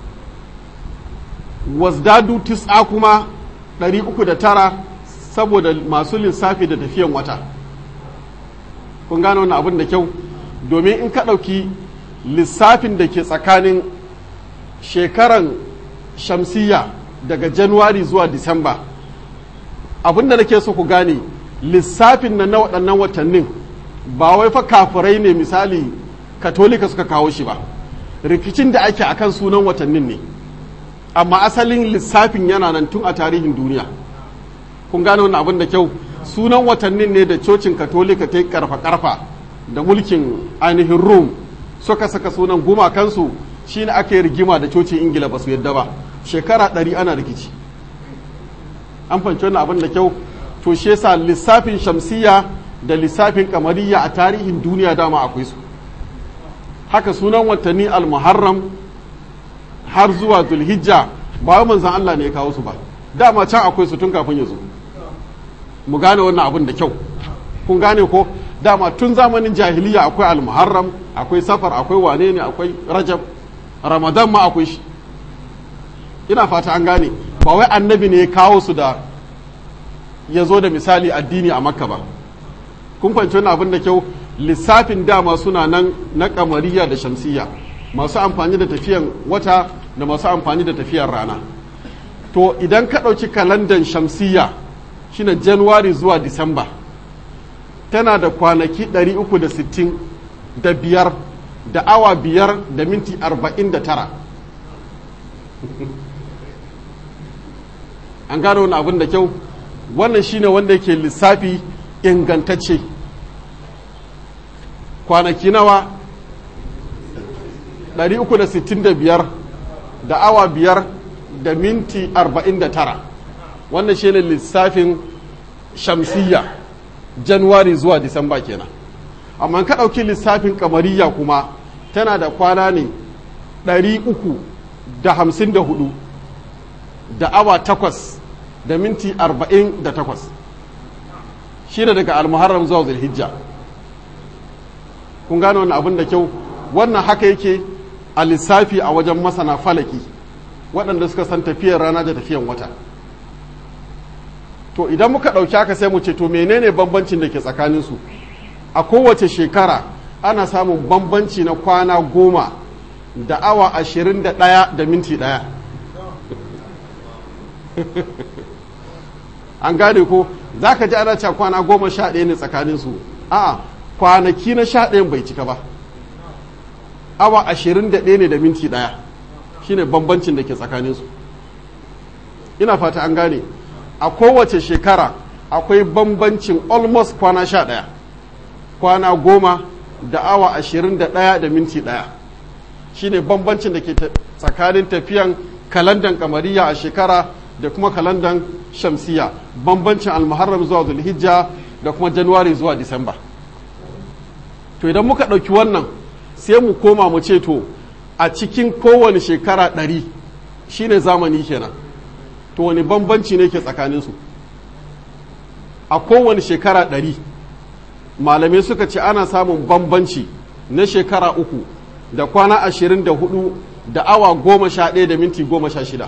Wazdadu tis'a kuma ɗari uku da tara saboda masu lissafi da tafiyan wata. Kun gane wannan abin da kyau? Domin in ka ɗauki lissafin da ke tsakanin shekaran shamsiyya daga Januwari zuwa Disamba, abin da nake so ku gane lissafin na waɗannan watannin ba wai fa kafirai ne misali katolika suka kawo shi ba, rikicin da ake akan sunan watannin ne, amma asalin lissafin yana nan tun a tarihin duniya. Kun gane wannan abin da kyau? Sunan watannin ne da cocin katolika ta yi karfa-karfa da mulkin ainihin Rum suka saka sunan gumakansu, shi ne aka yi rigima da cocin Ingila ba su yadda ba, shekara ɗari ana rikici. An fahimci wannan abin da kyau? To shi yasa lissafin shamsiyya da lissafin kamariya a tarihin duniya dama akwai su. Haka sunan watanni al-Muharram har zuwa Zulhijja ba wai manzon Allah ne ya kawo su ba, dama can akwai su tun kafin ya zo. Mu gane wannan abin da kyau. Kun gane ko? Dama tun zamanin jahiliya akwai al-Muharram, akwai Safar, akwai wane ne, akwai Rajab, Ramadan ma akwai shi. Ina fata an gane. Ba wai annabi ne ya kawo su da ya zo da misali addini a Makka ba. Kun fahimci wannan abin da kyau? Lissafin dama suna nan na kamariya da shamsiyya, masu amfani da tafiyan wata da masu amfani da tafiyar rana. To idan ka ɗauki kalandan shamsiyya shine Januwari zuwa Disamba, tana da kwanaki ɗari uku da sittin da biyar da awa biyar da minti arba'in da tara. An gano wani abin da kyau? Wannan shine wanda yake lissafi ingantacce. Kwanaki nawa? ɗari uku da sittin da biyar da awa biyar da minti arba'in da tara. Wannan shine lissafin shamsiyya, Januwari zuwa Disamba kenan. Amma ka ɗauki lissafin kamariya kuma tana da kwana ne ɗari uku da hamsin da hudu da awa takwas da minti arba'in da takwas. Shi ne daga al-Muharram zuwa Zulhijja. Kun gano wannan abin da kyau? Wannan haka yake a lissafi a wajen masana falaki waɗanda suka san tafiyar rana da tafiyan wata. To idan muka ɗauki haka sai mu ce to menene bambancin da ke tsakaninsu? A kowace shekara ana samun bambanci na kwana goma da awa ashirin da ɗaya da minti ɗaya. An gane ko? Za ka ji ana cewa kwana goma sha ɗaya ne tsakaninsu. A'a, kwanaki na sha ɗayan bai cika ba. Awa ashirin da ɗaya ne da minti ɗaya. Shi ne bambancin da ke tsakaninsu. Ina fata an gane. A kowace shekara akwai bambancin almost kwana sha ɗaya. Kwana goma da awa ashirin da ɗaya da minti ɗaya. Shi ne bambancin da ke tsakanin tafiyan kalandan kamariya a shekara da kuma kalandan shamsiya, bambancin al-Muharram zuwa Zulhijja da kuma Januwari zuwa Disamba. To idan muka ɗauki wannan sai mu koma mu ce to a cikin kowane shekara ɗari shine zamani kenan. To wani bambanci ne ke tsakaninsu? A kowane shekara ɗari malamai suka ce ana samun bambanci na shekara uku da kwana ashirin da hudu da awa goma sha ɗaya da minti goma sha shida.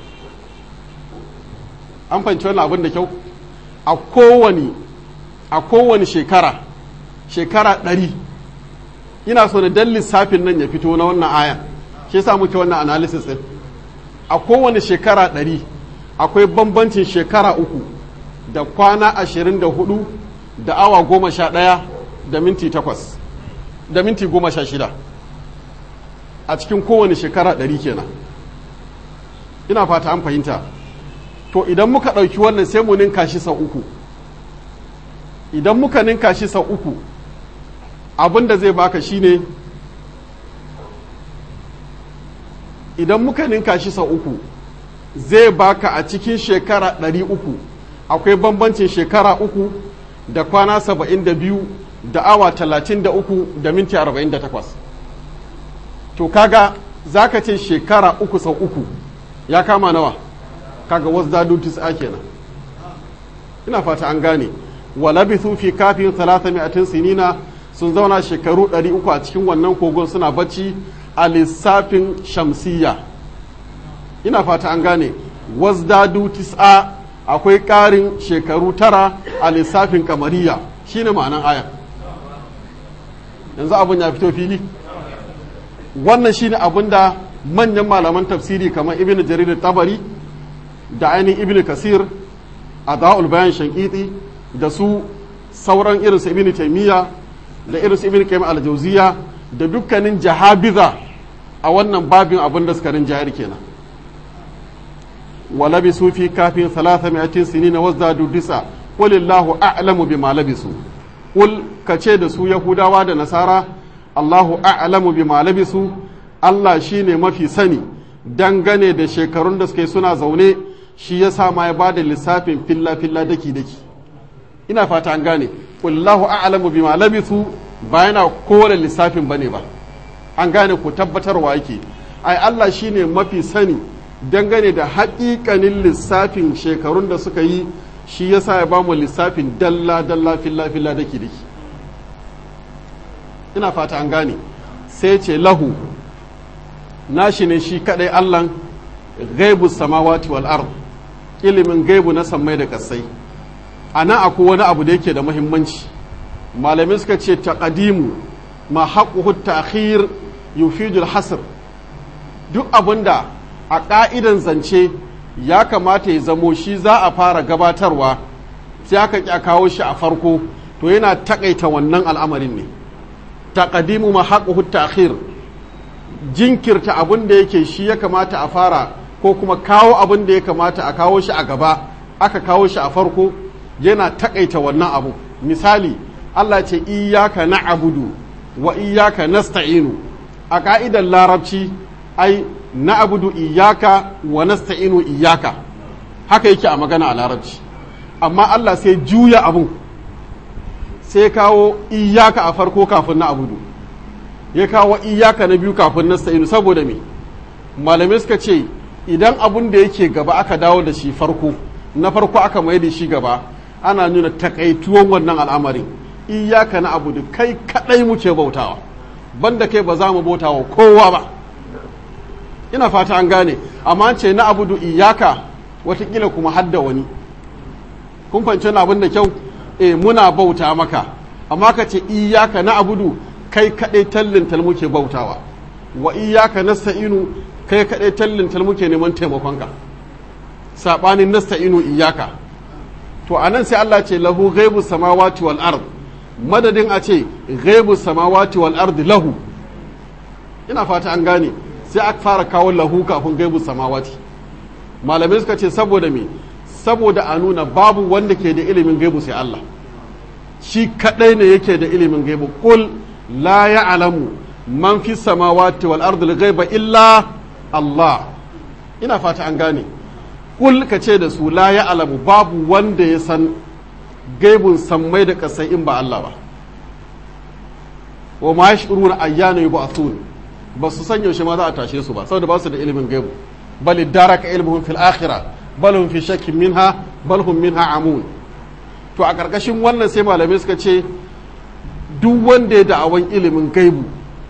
An fahimci wannan abin da kyau? A kowane a kowane shekara shekara ɗari, ina so da dan lissafin nan ya fito na wannan aya, shi yasa muke wannan analysis ɗin. A kowane shekara ɗari akwai bambancin shekara uku da kwana ashirin da hudu da awa goma sha ɗaya da minti takwas da minti goma sha shida a cikin kowane shekara ɗari kenan. Ina fata an fahimta. To idan muka ɗauki wannan sai mu ninka shi sau uku. Idan muka ninka shi sau uku abin da zai baka shine, idan muka ninka shi sau uku zai baka a cikin shekara ɗari uku akwai bambancin shekara uku da kwana saba'in da biyu da awa talatin da uku da minti arba'in da takwas. To kaga za ka ce shekara uku sau uku ya kama nawa? Kaga wasu dadu tis'a kenan. Ina fata an gane. Walabithu fi kafin thalathami'atin sinina, sun zauna shekaru ɗari uku a cikin wannan kogon suna bacci a lissafin shamsiyya. Ina fata an gane. Wazdadu tis'a, akwai ƙarin shekaru tara a lissafin kamariya, shine ma'anan aya. Yanzu abin ya fito fili. Wannan shine abin da manyan malaman tafsiri kamar Ibn Jarir Tabari da ainihin Ibn Kasir, Ada'ul Bayan Shankiti, da su sauran irinsu Ibn Taymiyyah da irinsu Ibn Qayyim al-Jawziyya da dukkanin jahabiza a wannan babin abin da suka rinjayar kenan. wa labisu fi kafin thalathami'atin sinina wazdadu disa qul illahu a'lamu bima labisu. Qul kace da su Yahudawa da Nasara, Allahu a'lamu bima labisu, Allah shine mafi sani dangane da shekarun da suka yi suna zaune, shi yasa ma ya bada lissafin filla filla daki daki. Ina fata an gane. Qul Allahu a'lamu bima labisu ba yana kowane lissafin bane ba. An gane ku tabbatarwa yake. Ai Allah shine mafi sani dangane da haƙiƙanin lissafin shekarun da suka yi, shi yasa ya bamu lissafin dalla dalla filla filla daki daki. Ina fata an gane. Sai ce lahu, nashi ne shi kadai Allah, gaibu samawati wal ard, ilimin gaibu na sammai da kasai. Ana akwai wani abu da yake da muhimmanci. Malamai suka ce taqdimu ma haqquhu ta'khir yufidul hasr. Duk abinda a ka'idan zance ya kamata ya zamo shi za a fara gabatarwa, sai aka ƙi kawo shi a farko, to yana takaita wannan al'amarin ne. Taqdimu ma haqquhu ta'khir, jinkirta abin da yake shi ya kamata a fara, ko kuma kawo abin da ya kamata a kawo shi a gaba, aka kawo shi a farko, yana takaita wannan abu. Misali, Allah ce iyyaka na'budu wa iyyaka nasta'inu. A ka'idar larabci ai na'budu iyyaka wa nasta'inu iyyaka, haka yake a magana a larabci. Amma Allah sai juya abun, sai kawo iyyaka a farko kafin na'budu, ya kawo iyyaka na biyu kafin nasta'inu. Saboda me? Malamai suka ce idan abun da yake gaba aka dawo da shi farko, na farko aka mai da shi gaba, ana nuna takaituwan wannan al'amarin. Iyaka na abudu, kai kadai muke bautawa, banda kai ba za mu bautawa kowa ba. Ina fata an gane. Amma ce na abudu iyaka, watakila kuma hadda wani. Kun fahimci abin da kyau? Eh, muna bauta maka. Amma ka ce iyaka na abudu, kai kadai tallintal muke bautawa. Wa iyaka nasta'inu, kai kadai tallintal muke neman taimakonka. Sabanin nasta'inu iyaka. To anan sai Allah ce lahu ghaibu samawati wal ard, madadin a ce ghaibu samawati wal ard lahu. Ina fata an gane. Sai aka fara kawo lahu kafin ghaibu samawati. Malamai suka ce saboda me? Saboda a nuna babu wanda ke da ilimin ghaibu sai Allah. Shi kadai ne yake da ilimin ghaibu. Qul la ya'lamu man fi samawati wal ard al ghaiba illa Allah. Ina fata an gane. Kul ka ce da su la ya alamu, babu wanda ya san gaibun sammai da kasai in ba Allah ba. Wa ma yashuruna ayyana yub'athun, ba su san yaushe ma za a tashe su ba, saboda ba su da ilimin gaibu. Bal daraka ilmuhum fil akhirah bal hum fi shakkin minha bal hum minha amun. To a karkashin wannan sai malamai suka ce duk wanda ya da'awan ilimin gaibu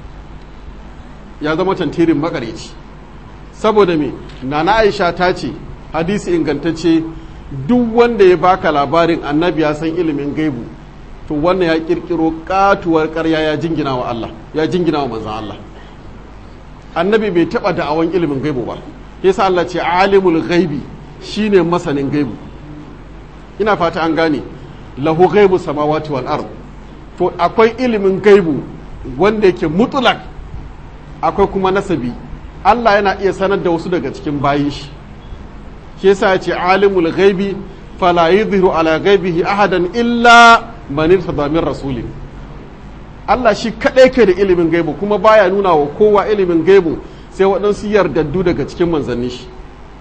ya zama tantirin makareci. Saboda me? Nana Aisha ta ce hadisi ingantacce, duk wanda ya baka labarin annabi ya san ilimin gaibu, to wannan ya kirkiro katuwar ƙarya ya jingina wa Allah, ya jingina wa manzon Allah. Annabi bai taba da'awan ilimin gaibu ba. Yasa Allah ce alimul ghaibi, shine masanin gaibu. Ina fata an gane. Lahu ghaibu samawati wal ard. To akwai ilimin gaibu wanda yake mutlak, akwai kuma nasabi. Allah yana iya sanar da wasu daga cikin bayin shi. Shi yasa ya ce alimul ghaibi fala yudhiru ala ghaibihi ahadan illa man irtada min rasulin. Allah shi kadai ke da ilimin gaibu, kuma baya nuna wa kowa ilimin gaibu sai waɗansu yardaddu daga cikin manzanni shi.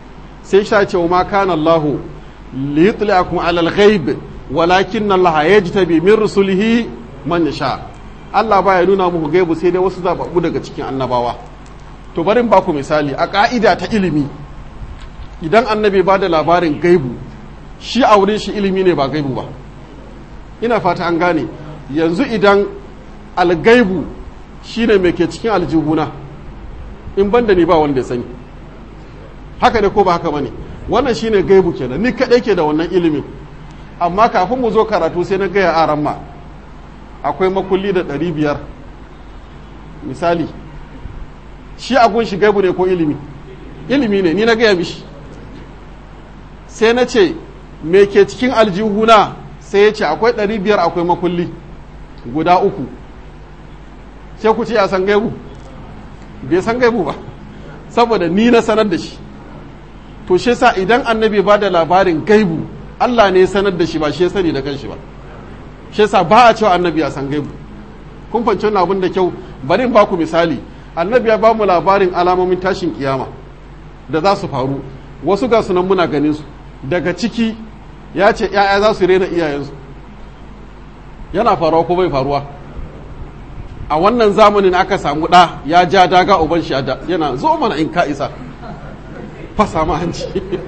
sai sha ce ma kana Allah li yutli'akum 'ala al-ghaib walakin Allah yajtabi min rusulihi man yasha. Allah baya nuna muku gaibu sai dai wasu zababbu daga cikin annabawa. To bari ba ku misali a ka'ida ta ilimi, idan annabi ba da labarin gaibu shi a wurin shi ilimi ne ba gaibu ba. Ina fata an gane. Yanzu idan algaibu shine mai ke cikin aljihuna, in banda ni ba wanda ya sani, haka ne ko ba haka bane? Wannan shine gaibu kenan, ni kadai ke da wannan ilimin. Amma kafin mu zo karatu sai na gaya aran ma akwai makulli da ɗari biyar misali, shi agun shi gaibu ne ko ilimi? Ilimi ne, ni na gaya mishi. Sai na ce me ke cikin aljihuna, sai ya ce akwai ɗari biyar akwai makulli guda uku. Sai ku ce ya san gaibu? Bai san gaibu ba, saboda ni na sanar da shi. To shi sa idan annabi ba da labarin gaibu, Allah ne ya sanar da shi ba shi ya sani da kanshi ba. Shi sa ba a cewa annabi ya san gaibu. Kun fahimci wannan abin da kyau. Bari in ba ku misali. Annabi ya ba mu labarin alamomin tashin kiyama da za su faru. Wasu ga sunan muna ganin su. Daga ciki ya ce ‘ya'ya za su rena iyayensu. Yana faruwa ko bai faruwa? A wannan zamanin aka samu ɗa ya ja daga uban shi yana zo mana in ka isa. Fasa ma hanci.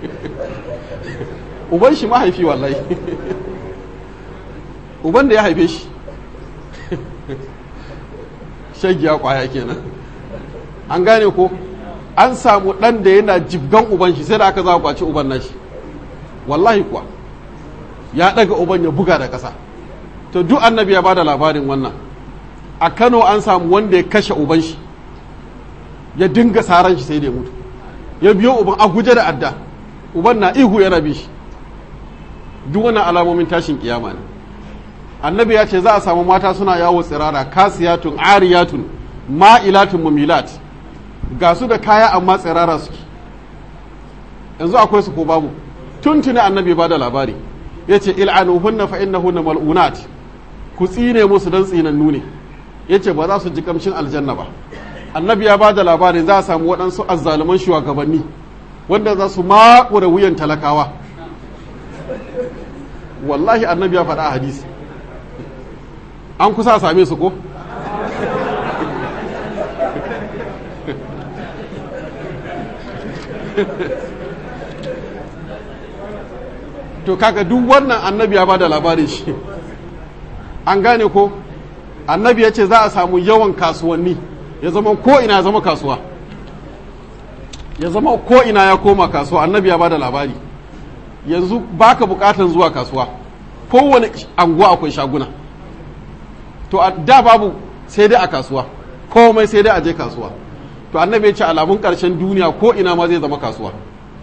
Uban shi mahaifi wallahi. Uban da ya haife shi. Shagiya kwaya kenan. An gane ko? An samu ɗan da yana jibgan uban shi sai da aka za kwaci uban nashi. Wallahi kuwa. Ya ɗaga uban ya buga da ƙasa. To duk annabi ya ba da labarin wannan. A Kano an samu wanda ya kashe uban shi. Ya dinga saran shi sai da ya mutu. Ya biyo uban a guje da adda. Uban na ihu yana bi shi. Duk wannan alamomin tashin kiyama ne. Annabi ya ce za a samu mata suna yawo tsirara, kasiyatun ariyatun ma'ilatun mumilat. Ga su da kaya amma tsirara suke. Yanzu akwai su ko babu? Tuntuni annabi ba da labari. Ya ce il'anuhunna fa innahunna mal'unat. Ku tsine musu dan tsinannu ne. Ya ce ba za su ji kamshin aljanna ba. Annabi ya ba da labarin za a samu waɗansu azzaluman shugabanni wanda za su maƙura wuyan talakawa. Wallahi annabi ya faɗa a hadisi. An kusa same su ko? To kaga duk wannan annabi ya ba da labarin shi. An gane ko? Annabi ya ce za a samu yawan kasuwanni, ya zama ko ina ya zama kasuwa. Ya zama ko ina ya koma kasuwa, annabi ya ba da labari. Yanzu baka bukatan zuwa kasuwa, kowane anguwa akwai shaguna. To a da babu sai dai a kasuwa, komai sai dai a je kasuwa. To annabi ya ce alamun ƙarshen duniya ko ina ma zai zama kasuwa.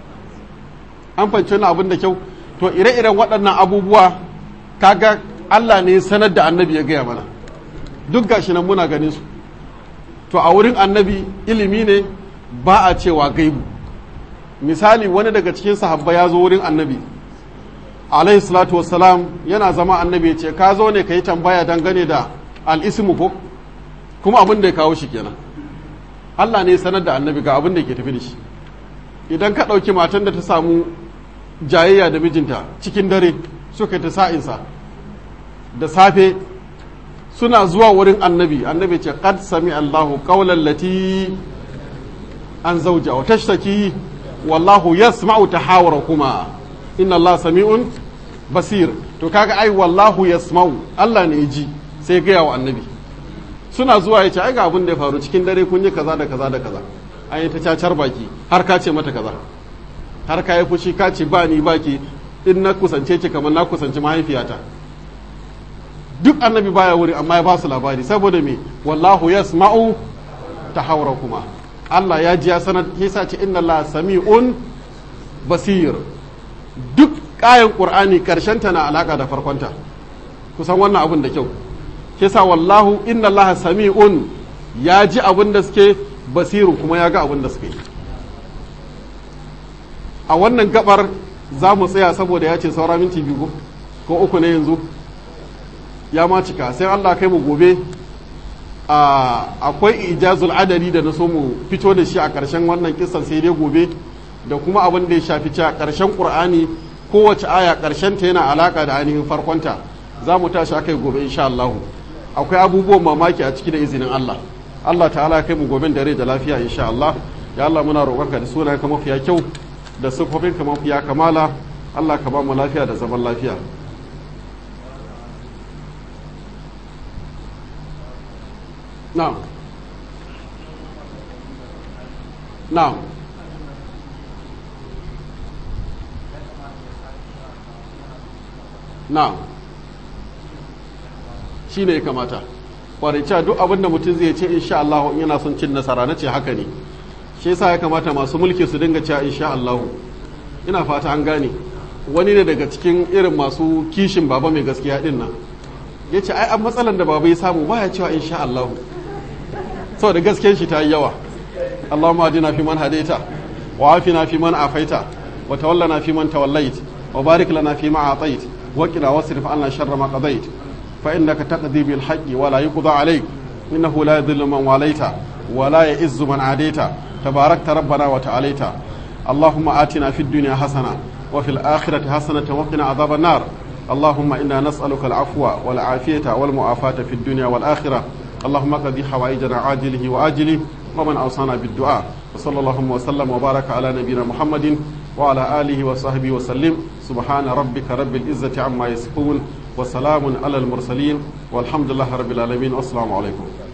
An fahimci wannan abin da kyau. To ire-iren waɗannan abubuwa kaga Allah ne sanar da annabi ya gaya mana. Duk gashi nan muna ganin su. To a wurin annabi ilimi ne ba a cewa gaibu. Misali wani daga cikin sahabba ya zo wurin annabi alaihi salatu wassalam, yana zama annabi ya ce ka zo ne ka yi tambaya dangane da al'ismu ko kuma abin da ya kawo shi kenan. Allah ne sanar da annabi ga abin da ke tafi da shi. Idan ka ɗauki matan da ta samu jayayya da mijinta cikin dare suka ta sa'insa da safe suna zuwa wurin annabi, annabi ce qad sami Allahu qawlan lati an zawja wa tashtaki wallahu yasma'u tahawurakuma inna Allah sami'un basir. To kaga ai wallahu yasma'u, Allah ne ji sai ga yawa annabi. Suna zuwa yace ai ga abin da ya faru cikin dare kun yi kaza da kaza da kaza. Ai ta cacar baki har ka ce mata kaza. Har ka yi fushi ka ce ba ni baki in na kusance ki kamar na kusanci mahaifiyata. Duk annabi baya wuri amma ya ba su labari saboda me wallahu yasma'u tahawurakuma. Allah ya ji ya sanar yasa ce inna Allah sami'un basir. Duk kayan Qur'ani karshen ta na alaka da farkonta. Kusan wannan abin da kyau. Yasa wallahu inna Allah sami'un, ya ji abin da suke, basiru kuma ya ga abin da suke. A wannan gabar za mu tsaya saboda ya ce saura minti biyu ko uku ne yanzu. Ya ma cika sai Allah kai mu gobe. Akwai ijazul adadi da na so mu fito da shi a ƙarshen wannan kisan sai dai gobe da kuma abin da ya shafi cewa ƙarshen ƙur'ani kowace aya ƙarshen ta yana alaƙa da ainihin farkonta za mu tashi akai gobe insha Allah. Akwai abubuwan mamaki a ciki da izinin Allah. Allah ta'ala kai mu goben da rai da lafiya insha Allah. Ya Allah muna roƙonka da sunayenka mafiya kyau da siffofinka mafiya kamala. Allah ka ba mu lafiya da zaman lafiya. Na'am. Na'am. Na'am. Shi ne ya kamata. Ƙwarica duk abin da mutum zai ce insha Allah in yana son cin nasara na ce haka ne. Shi yasa ya kamata masu mulki su dinga cewa insha Allah. Ina fata an gane. Wani ne daga cikin irin masu kishin baba mai gaskiya din nan. Ya ce ai an matsalan da baba ya samu baya cewa insha Allah. Saboda gaskiyar shi ta yi yawa. Allahumma adina fi man hadaita wa afina fi man afaita wa tawallana fi man tawallait wa barik lana fi ma atait wa qina wasrif anna sharra ma qadait fa innaka taqdi bil haqqi wa la yuqda alayk innahu la yadhillu man walaita wa la ya'izzu man adaita tabarakta rabbana wa ta'alaita Allahumma atina fid dunya hasana wa fil akhirati hasanatan wa qina adhaban nar اللهم إنا نسألك العفو والعافية والمعافاة في الدنيا والآخرة اللهم قضي حوائجنا عاجله وآجله ومن أوصانا بالدعاء وصلى اللهم وسلم وبارك على نبينا محمد وعلى آله وصحبه وسلم سبحان ربك رب العزة عما يصفون وسلام على المرسلين والحمد لله رب العالمين والسلام عليكم